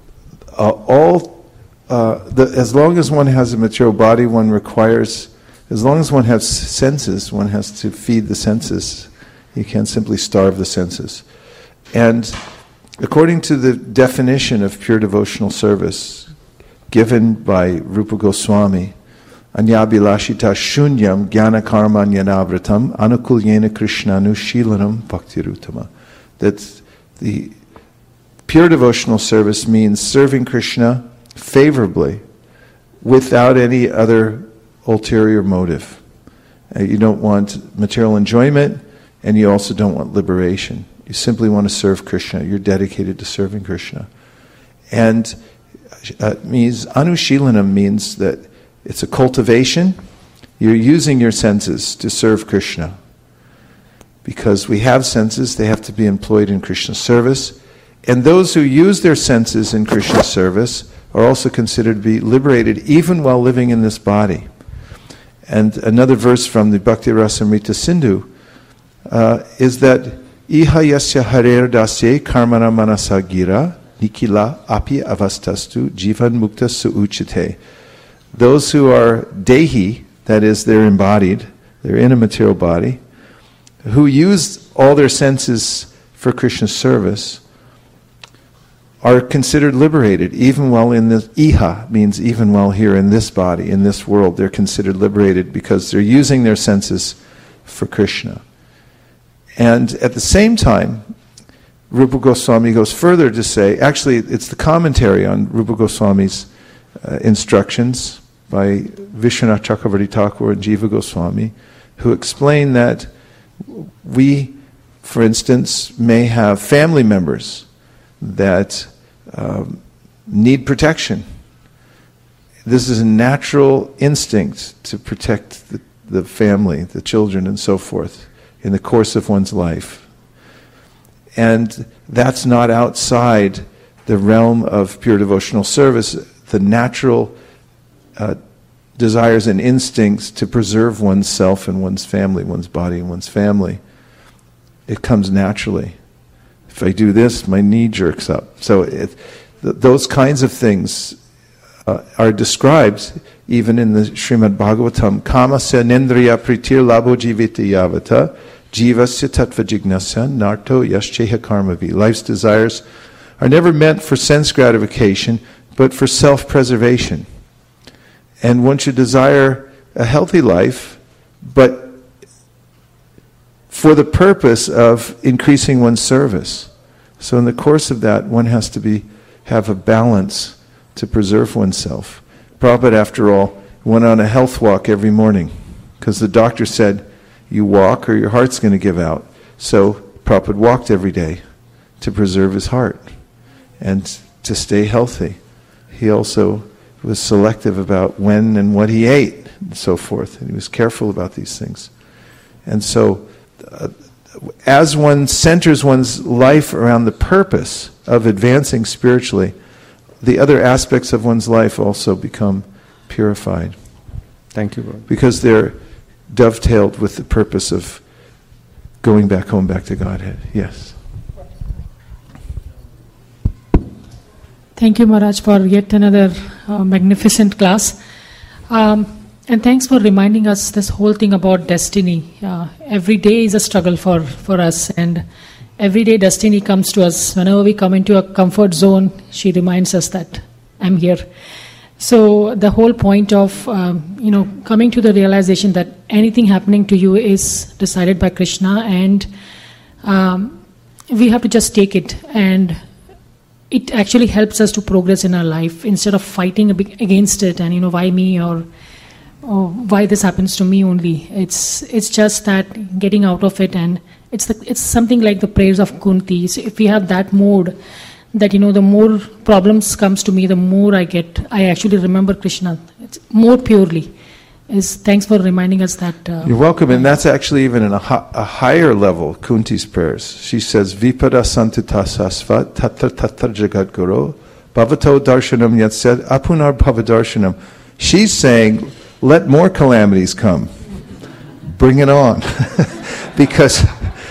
as long as one has a material body, as long as one has senses, one has to feed the senses. You can't simply starve the senses. And according to the definition of pure devotional service given by Rupa Goswami, Anyabilashita shunyam jnana karma jnanavratam anukulyena krishnanu shilanam bhaktirutama. That the pure devotional service means serving Krishna favorably without any other ulterior motive. You don't want material enjoyment, and you also don't want liberation. You simply want to serve Krishna. You're dedicated to serving Krishna. And means anushilanam means that it's a cultivation. You're using your senses to serve Krishna. Because we have senses, they have to be employed in Krishna's service. And those who use their senses in Krishna's service are also considered to be liberated even while living in this body. And another verse from the Bhakti Rasamrita Sindhu is that Iha yasya harer dasye karmana manasa gira nikila api avastastu jivan mukta suuchite. Those who are dehi, that is, they're embodied, they're in a material body, who use all their senses for Krishna's service, are considered liberated, even while in this. Iha means even while here in this body, in this world, they're considered liberated because they're using their senses for Krishna. And at the same time, Rupa Goswami goes further to say, actually it's the commentary on Rupa Goswami's instructions by Vishwanath Chakravarti Thakur and Jiva Goswami, who explain that we, for instance, may have family members that need protection. This is a natural instinct to protect the family, the children, and so forth in the course of one's life. And that's not outside the realm of pure devotional service. The natural desires and instincts to preserve oneself and one's family, one's body and one's family, it comes naturally. If I do this, my knee jerks up. So those kinds of things are described even in the Srimad Bhagavatam. Kamasya nendriya pritir labo jivita yavata jivasya tattva jignasya narto yascheha karmavi. Life's desires are never meant for sense gratification, but for self-preservation. And one should desire a healthy life, but for the purpose of increasing one's service. So in the course of that, one has to have a balance to preserve oneself. Prabhupada, after all, went on a health walk every morning because the doctor said, you walk or your heart's going to give out. So Prabhupada walked every day to preserve his heart and to stay healthy. He also was selective about when and what he ate and so forth. And he was careful about these things. And so as one centers one's life around the purpose of advancing spiritually, the other aspects of one's life also become purified. Thank you, Lord. Because they're dovetailed with the purpose of going back home, back to Godhead. Yes. Thank you, Maharaj, for yet another magnificent class. And thanks for reminding us this whole thing about destiny. Every day is a struggle for us, and every day destiny comes to us. Whenever we come into a comfort zone, she reminds us that I'm here. So the whole point of coming to the realization that anything happening to you is decided by Krishna, and we have to just take it, and it actually helps us to progress in our life instead of fighting against it and why me or why this happens to me only. It's just that getting out of it, and it's something like the prayers of Kunti. So if we have that mode, that the more problems comes to me, the more I actually remember Krishna. It's more purely. Thanks for reminding us that. You're welcome, and that's actually even in a higher level, Kunti's prayers. She says, Vipada santutasasva tatra tatra jagat guru bhavato darshanam yatsad apunar bhavadarshanam. She's saying, let more calamities come. Bring it on. because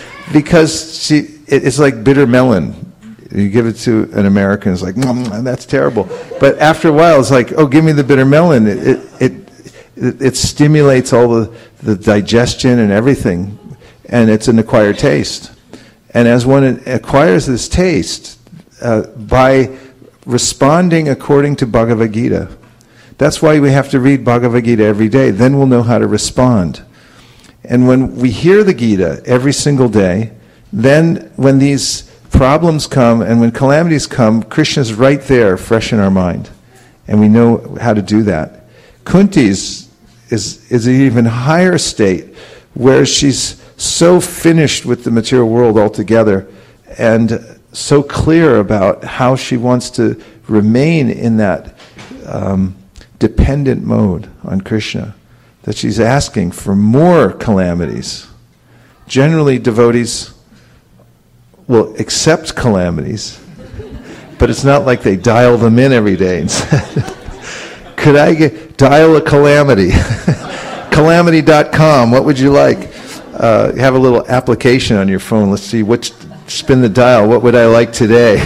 it's like bitter melon. You give it to an American, it's like, that's terrible. But after a while, it's like, oh, give me the bitter melon. It stimulates all the digestion and everything, and it's an acquired taste. And as one acquires this taste, by responding according to Bhagavad Gita, That's why we have to read Bhagavad Gita every day. Then we'll know how to respond. And when we hear the Gita every single day, then when these problems come and when calamities come, Krishna's right there, fresh in our mind. And we know how to do that. Kunti's is an even higher state, where she's so finished with the material world altogether and so clear about how she wants to remain in that dependent mode on Krishna, that she's asking for more calamities. Generally, devotees will accept calamities, but it's not like they dial them in every day and say, could I dial a calamity? Calamity.com, what would you like? Have a little application on your phone. Let's see, spin the dial, what would I like today?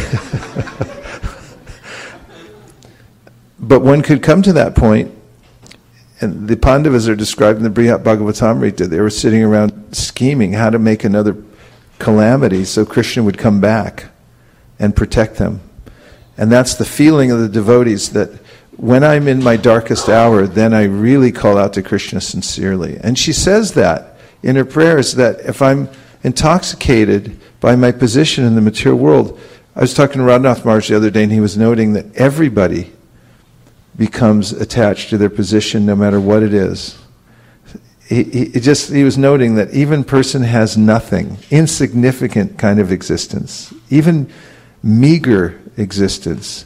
But one could come to that point, and the Pandavas are described in the Brihat Bhagavatamrita. They were sitting around scheming how to make another calamity so Krishna would come back and protect them. And that's the feeling of the devotees, that when I'm in my darkest hour, then I really call out to Krishna sincerely. And she says that in her prayers, that if I'm intoxicated by my position in the material world, I was talking to Radhanath Maharaj the other day, and he was noting that everybody becomes attached to their position no matter what it is. He was noting that even person has nothing, insignificant kind of existence, even meager existence.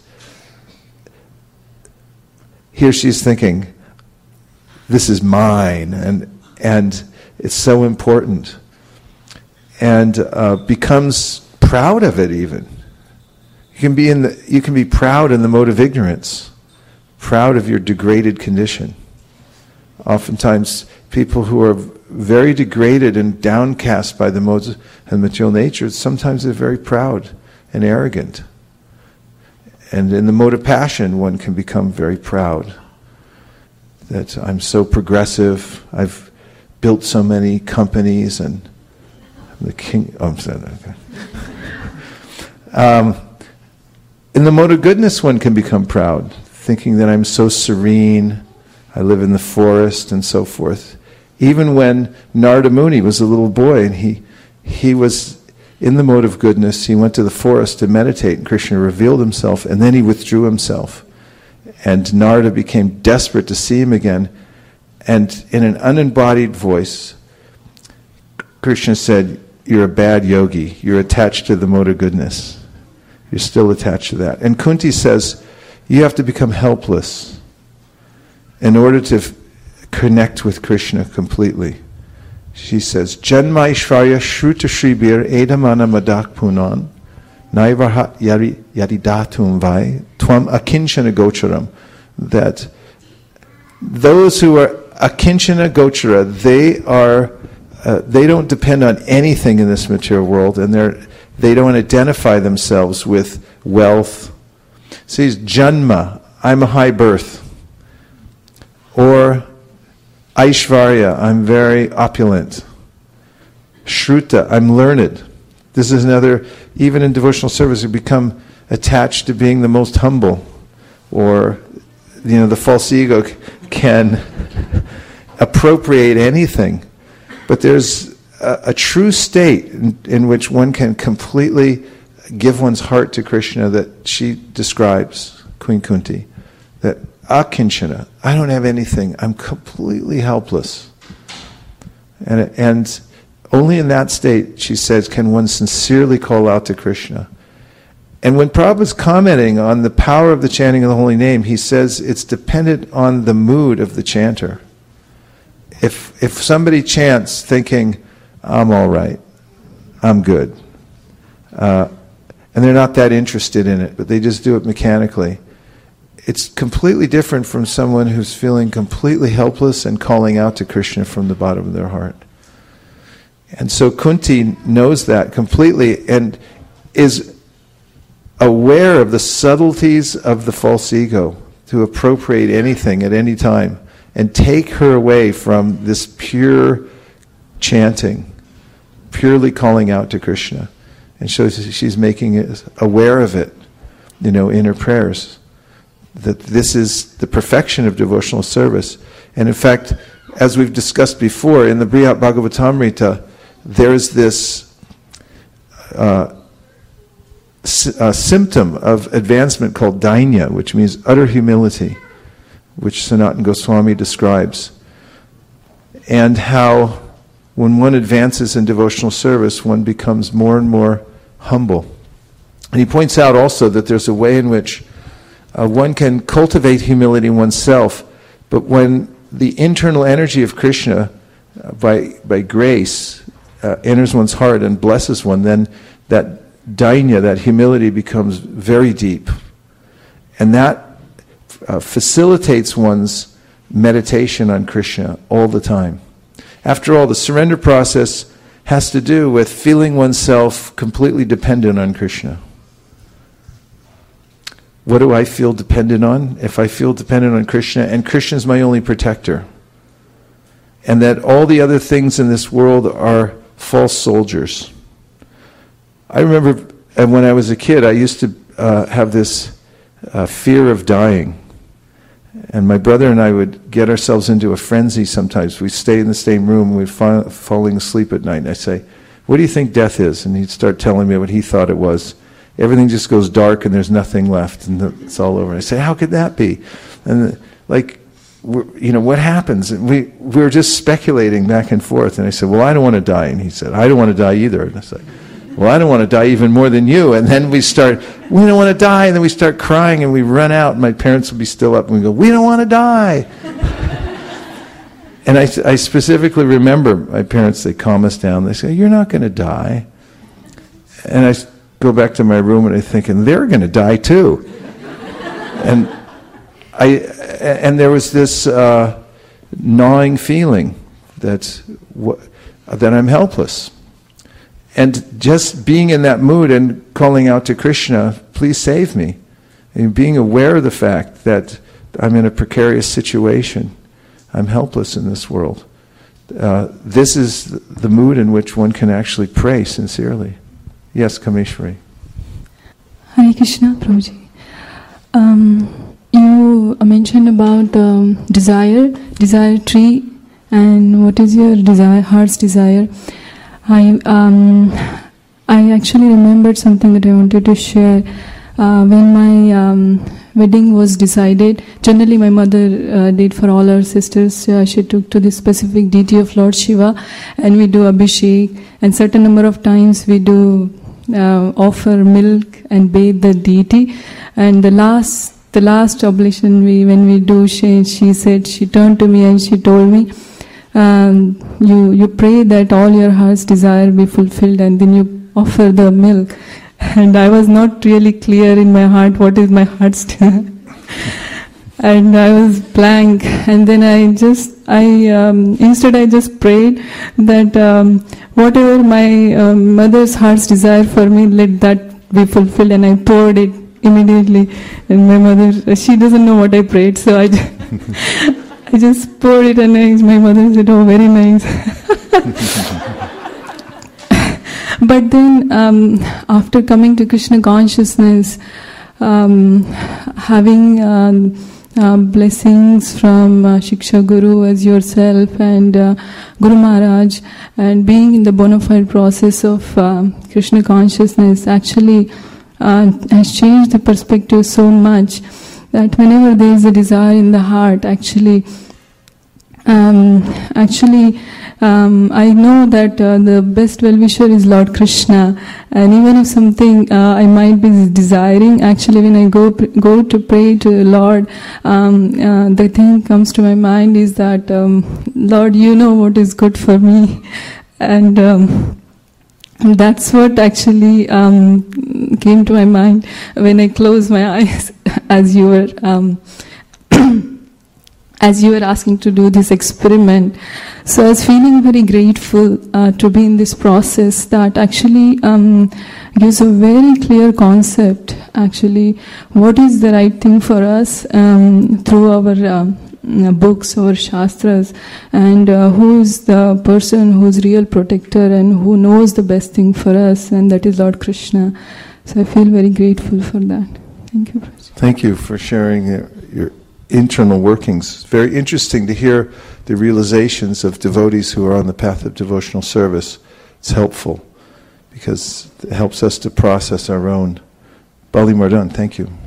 Here she's thinking, this is mine, and it's so important, and becomes proud of it even. You can be proud in the mode of ignorance, proud of your degraded condition. Oftentimes, people who are very degraded and downcast by the modes and material nature, sometimes they're very proud and arrogant. And in the mode of passion, one can become very proud. That I'm so progressive, I've built so many companies, and I'm the king. Oh, I'm sorry. Okay. In the mode of goodness, one can become proud, thinking that I'm so serene, I live in the forest, and so forth. Even when Narada Muni was a little boy, and he was in the mode of goodness, he went to the forest to meditate, and Krishna revealed himself, and then he withdrew himself. And Narada became desperate to see him again. And in an unembodied voice, Krishna said, you're a bad yogi. You're attached to the mode of goodness. You're still attached to that. And Kunti says, you have to become helpless in order to connect with Krishna completely. She says, Janma Ishvarya Shruta Shribir Edamana Madak Punan Naivarhat Yaridatum Vai Twam Akinchana Gocharam. That those who are Akinchana Gochara, they don't depend on anything in this material world, and they don't identify themselves with wealth. It says, Janma, I'm a high birth. Or Aishvarya, I'm very opulent. Shruta, I'm learned. This is another, even in devotional service, we become attached to being the most humble. Or, the false ego can appropriate anything. But there's a true state in which one can completely give one's heart to Krishna that she describes, Queen Kunti. That akinchana, I don't have anything, I'm completely helpless. And only in that state, she says, can one sincerely call out to Krishna. And when Prabhupada's commenting on the power of the chanting of the holy name, he says it's dependent on the mood of the chanter. If somebody chants thinking, I'm all right, I'm good, and they're not that interested in it, but they just do it mechanically, it's completely different from someone who's feeling completely helpless and calling out to Krishna from the bottom of their heart. And so Kunti knows that completely and is aware of the subtleties of the false ego to appropriate anything at any time and take her away from this pure chanting, purely calling out to Krishna. And so she's making it aware of it, in her prayers. that this is the perfection of devotional service. And in fact, as we've discussed before, in the Brihat Bhagavatamrita, there's this symptom of advancement called dainya, which means utter humility, which Sanatana Goswami describes. And how when one advances in devotional service, one becomes more and more humble. And he points out also that there's a way in which one can cultivate humility in oneself, but when the internal energy of Krishna, by grace, enters one's heart and blesses one, then that dainya, that humility, becomes very deep. And that facilitates one's meditation on Krishna all the time. After all, the surrender process has to do with feeling oneself completely dependent on Krishna. What do I feel dependent on? If I feel dependent on Krishna, and Krishna is my only protector, and that all the other things in this world are false soldiers. I remember when I was a kid, I used to have this fear of dying. And my brother and I would get ourselves into a frenzy sometimes. We'd stay in the same room, and we'd falling asleep at night. And I'd say, "What do you think death is?" And he'd start telling me what he thought it was. Everything just goes dark and there's nothing left and it's all over. And I say, "How could that be?" And what happens? And we were just speculating back and forth. And I said, "Well, I don't want to die." And he said, "I don't want to die either." And I said, "Well, I don't want to die even more than you." And then we don't want to die. And then we start crying and we run out. And my parents will be still up and we go, "We don't want to die." And I specifically remember my parents, they calm us down. They say, "You're not going to die." And I go back to my room and I think, and they're going to die too. And there was this gnawing feeling that I'm helpless. And just being in that mood and calling out to Krishna, "Please save me," and being aware of the fact that I'm in a precarious situation, I'm helpless in this world. This is the mood in which one can actually pray sincerely. Yes, Kameshwari. Hare Krishna, Prabhuji. You mentioned about desire tree, and what is your desire, heart's desire. I actually remembered something that I wanted to share. When my wedding was decided, generally my mother did for all her sisters, she took to this specific deity of Lord Shiva, and we do abhishek, and certain number of times we do offer milk and bathe the deity. And the last oblation when we do, she said, she turned to me and she told me, you pray that all your heart's desire be fulfilled, and then you offer the milk. And I was not really clear in my heart what is my heart's desire. And I was blank. And then instead I just prayed that whatever my mother's heart's desire for me, let that be fulfilled. And I poured it immediately. And my mother, she doesn't know what I prayed, so I just poured it, and my mother said, "Oh, very nice." But then after coming to Krishna consciousness, having blessings from Shiksha Guru as yourself and Guru Maharaj, and being in the bona fide process of Krishna consciousness actually has changed the perspective so much that whenever there is a desire in the heart, I know that the best well-wisher is Lord Krishna, and even if something I might be desiring, actually when I go to pray to the Lord, the thing comes to my mind is that, Lord, you know what is good for me, and that's what actually came to my mind when I closed my eyes as you were asking to do this experiment. So I was feeling very grateful to be in this process that actually gives a very clear concept, actually, what is the right thing for us through our books or shastras, and who is the person who's real protector and who knows the best thing for us, and that is Lord Krishna. So I feel very grateful for that. Thank you, Prabhuji. Thank you for sharing your internal workings. It's very interesting to hear the realizations of devotees who are on the path of devotional service. It's helpful because it helps us to process our own. Bali Mardan, thank you.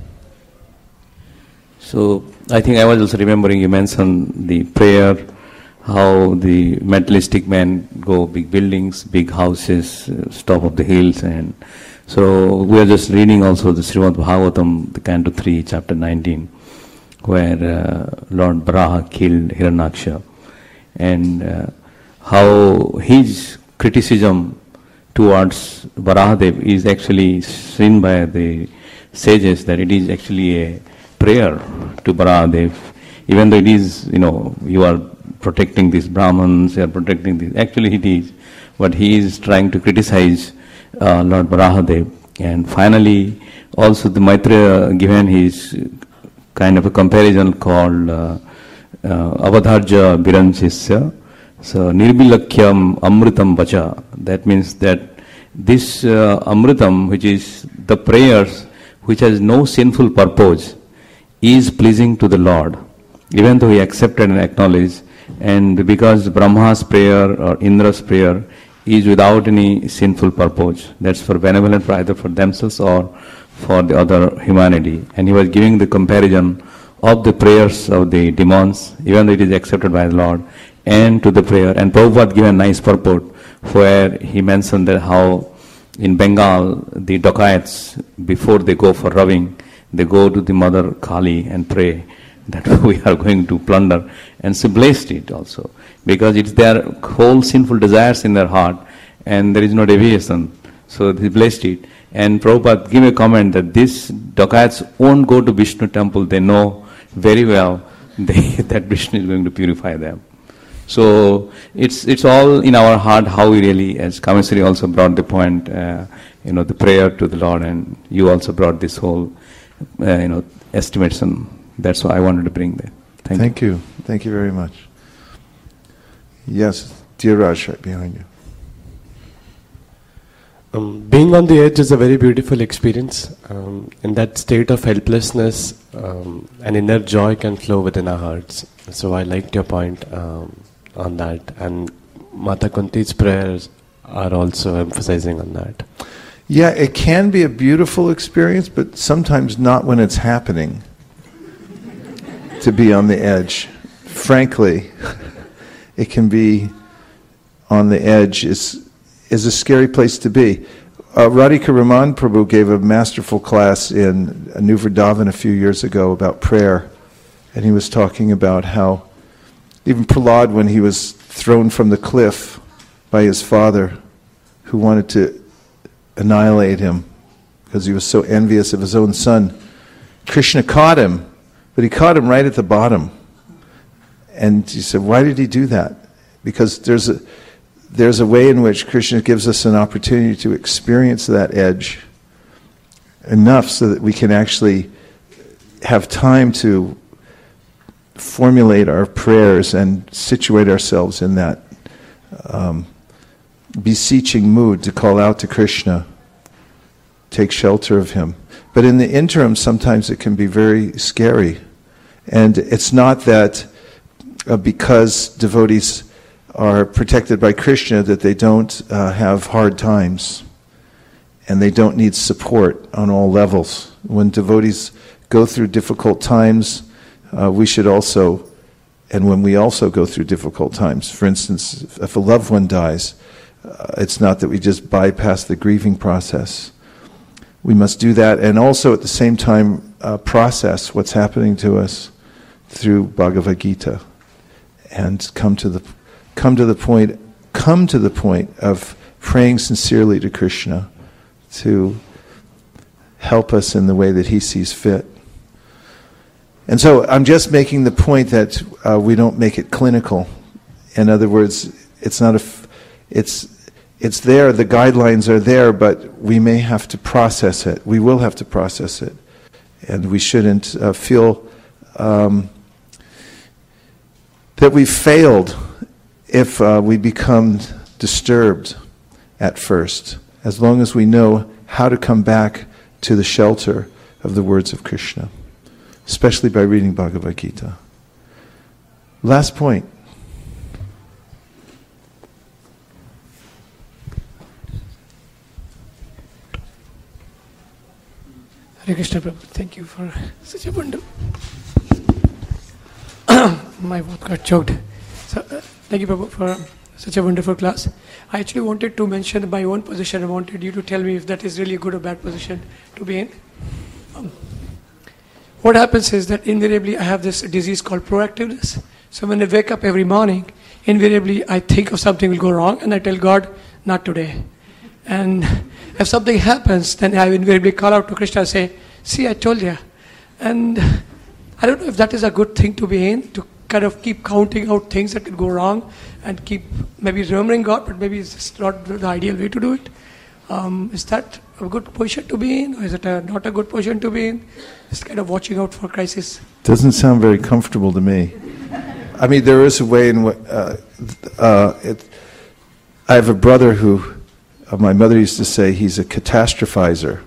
So I think I was also remembering you mentioned the prayer, how the materialistic men go big buildings, big houses, top of the hills, and so we are just reading also the Srimad Bhagavatam, the Canto 3, Chapter 19, where Lord Baraha killed Hiranyaksha, and how his criticism towards Barahadev is actually seen by the sages that it is actually a prayer to Barahadev, even though it is, you are protecting these Brahmins, you are protecting these, actually it is, but he is trying to criticize Lord Barahadev. And finally, also the Maitreya given his kind of a comparison called Avadharja Biranchisya. So, Nirbilakyam Amritam Vacha. That means that this Amritam, which is the prayers which has no sinful purpose, is pleasing to the Lord, even though he accepted and acknowledged. And because Brahma's prayer or Indra's prayer is without any sinful purpose, that's for benevolent, either for themselves or for the other humanity. And he was giving the comparison of the prayers of the demons, even though it is accepted by the Lord, and to the prayer. And Prabhupada gave a nice purport where he mentioned that how in Bengal the dacoits, before they go for robbing, they go to the Mother Kali and pray that we are going to plunder, and she blessed it also, because it's their whole sinful desires in their heart and there is no deviation. So they blessed it. And Prabhupada gave a comment that these dacoits won't go to Vishnu temple, they know very well that Vishnu is going to purify them. So it's all in our heart how we really, as Kameswari also brought the point, the prayer to the Lord, and you also brought this whole, estimation. That's why I wanted to bring that. Thank you. Thank you very much. Yes, dear Raj, right behind you. Being on the edge is a very beautiful experience. In that state of helplessness, an inner joy can flow within our hearts. So I liked your point on that. And Mata Kunti's prayers are also emphasizing on that. Yeah, it can be a beautiful experience, but sometimes not when it's happening. To be on the edge. Frankly, it can be on the edge is a scary place to be. Radhika Raman Prabhu gave a masterful class in New Vrindavan a few years ago about prayer, and he was talking about how even Prahlad, when he was thrown from the cliff by his father, who wanted to annihilate him because he was so envious of his own son, Krishna caught him. But he caught him right at the bottom. And he said, why did he do that? Because there's a way in which Krishna gives us an opportunity to experience that edge enough so that we can actually have time to formulate our prayers and situate ourselves in that beseeching mood to call out to Krishna, take shelter of him. But in the interim, sometimes it can be very scary. And it's not that because devotees are protected by Krishna that they don't have hard times and they don't need support on all levels. When devotees go through difficult times, we should also, and when we also go through difficult times, for instance, if a loved one dies, it's not that we just bypass the grieving process. We must do that, and also at the same time process what's happening to us through Bhagavad Gita, and come to the point of praying sincerely to Krishna to help us in the way that He sees fit. And so I'm just making the point that we don't make it clinical. In other words, it's not it's there, the guidelines are there, but we may have to process it. We will have to process it. And we shouldn't feel that we've failed if we become disturbed at first. As long as we know how to come back to the shelter of the words of Krishna, especially by reading Bhagavad Gita. Last point. Hare Krishna Prabhu, thank you for such a wonderful... My mouth got choked. So, thank you Prabhu for such a wonderful class. I actually wanted to mention my own position. I wanted you to tell me if that is really a good or bad position to be in. What happens is that invariably I have this disease called proactiveness. So when I wake up every morning, invariably I think of something will go wrong and I tell God, not today. And if something happens, then I invariably call out to Krishna and say, see, I told you. And I don't know if that is a good thing to be in, to kind of keep counting out things that could go wrong and keep maybe remembering God, but maybe it's just not the ideal way to do it. Is that a good position to be in, or is it not a good position to be in? Just kind of watching out for crisis. Doesn't sound very comfortable to me. I mean, there is a way in which I have a brother who, my mother used to say, he's a catastrophizer.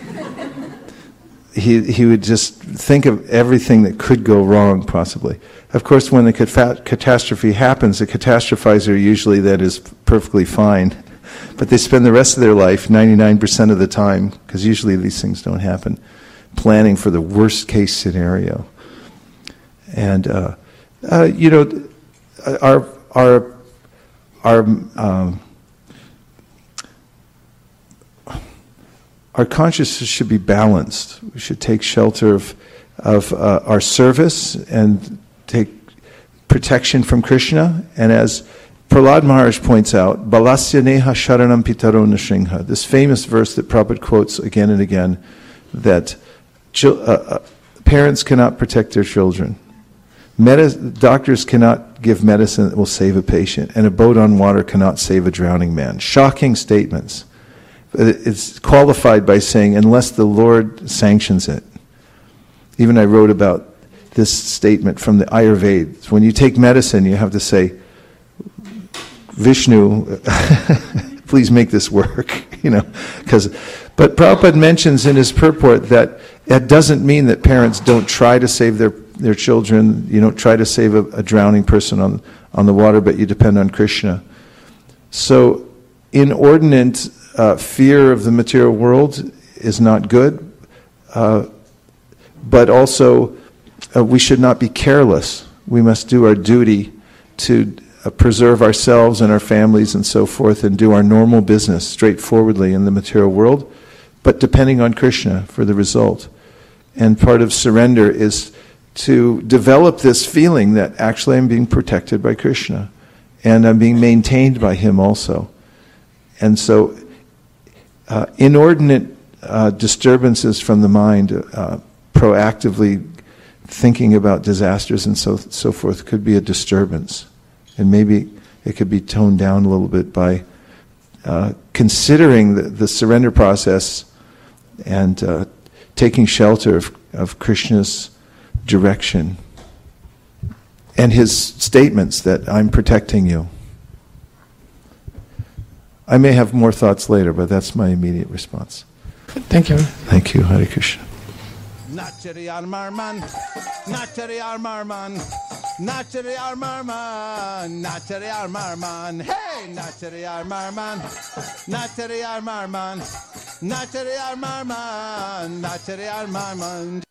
He would just think of everything that could go wrong, possibly. Of course, when the catastrophe happens, the catastrophizer usually that is perfectly fine. But they spend the rest of their life, 99% of the time, because usually these things don't happen, planning for the worst case scenario. And our consciousness should be balanced. We should take shelter of our service and take protection from Krishna. And as Prahlad Maharaj points out, Balasya Neha Sharanam Pitaro Nrsimha, this famous verse that Prabhupada quotes again and again, that parents cannot protect their children. Doctors cannot give medicine that will save a patient, and a boat on water cannot save a drowning man. Shocking statements. It's qualified by saying, unless the Lord sanctions it. Even I wrote about this statement from the Ayurveda. When you take medicine, you have to say, Vishnu, please make this work, But Prabhupada mentions in his purport that doesn't mean that parents don't try to save their children. You don't try to save a drowning person on the water, but you depend on Krishna. So, inordinate fear of the material world is not good, but also we should not be careless. We must do our duty to preserve ourselves and our families and so forth, and do our normal business straightforwardly in the material world, but depending on Krishna for the result. And part of surrender is to develop this feeling that actually I'm being protected by Krishna, and I'm being maintained by Him also. And so inordinate disturbances from the mind, proactively thinking about disasters and so forth, could be a disturbance. And maybe it could be toned down a little bit by considering the surrender process and taking shelter of Krishna's direction and His statements that I'm protecting you. I may have more thoughts later, but that's my immediate response. Thank you. Thank you. Hare Krishna. Nachari Armarman, Nachari Armarman, Nachari Armarman, Nachari Armarman, hey, Nachari Armarman, Nachari Armarman, Nachari Armarman, Nachari Armarman.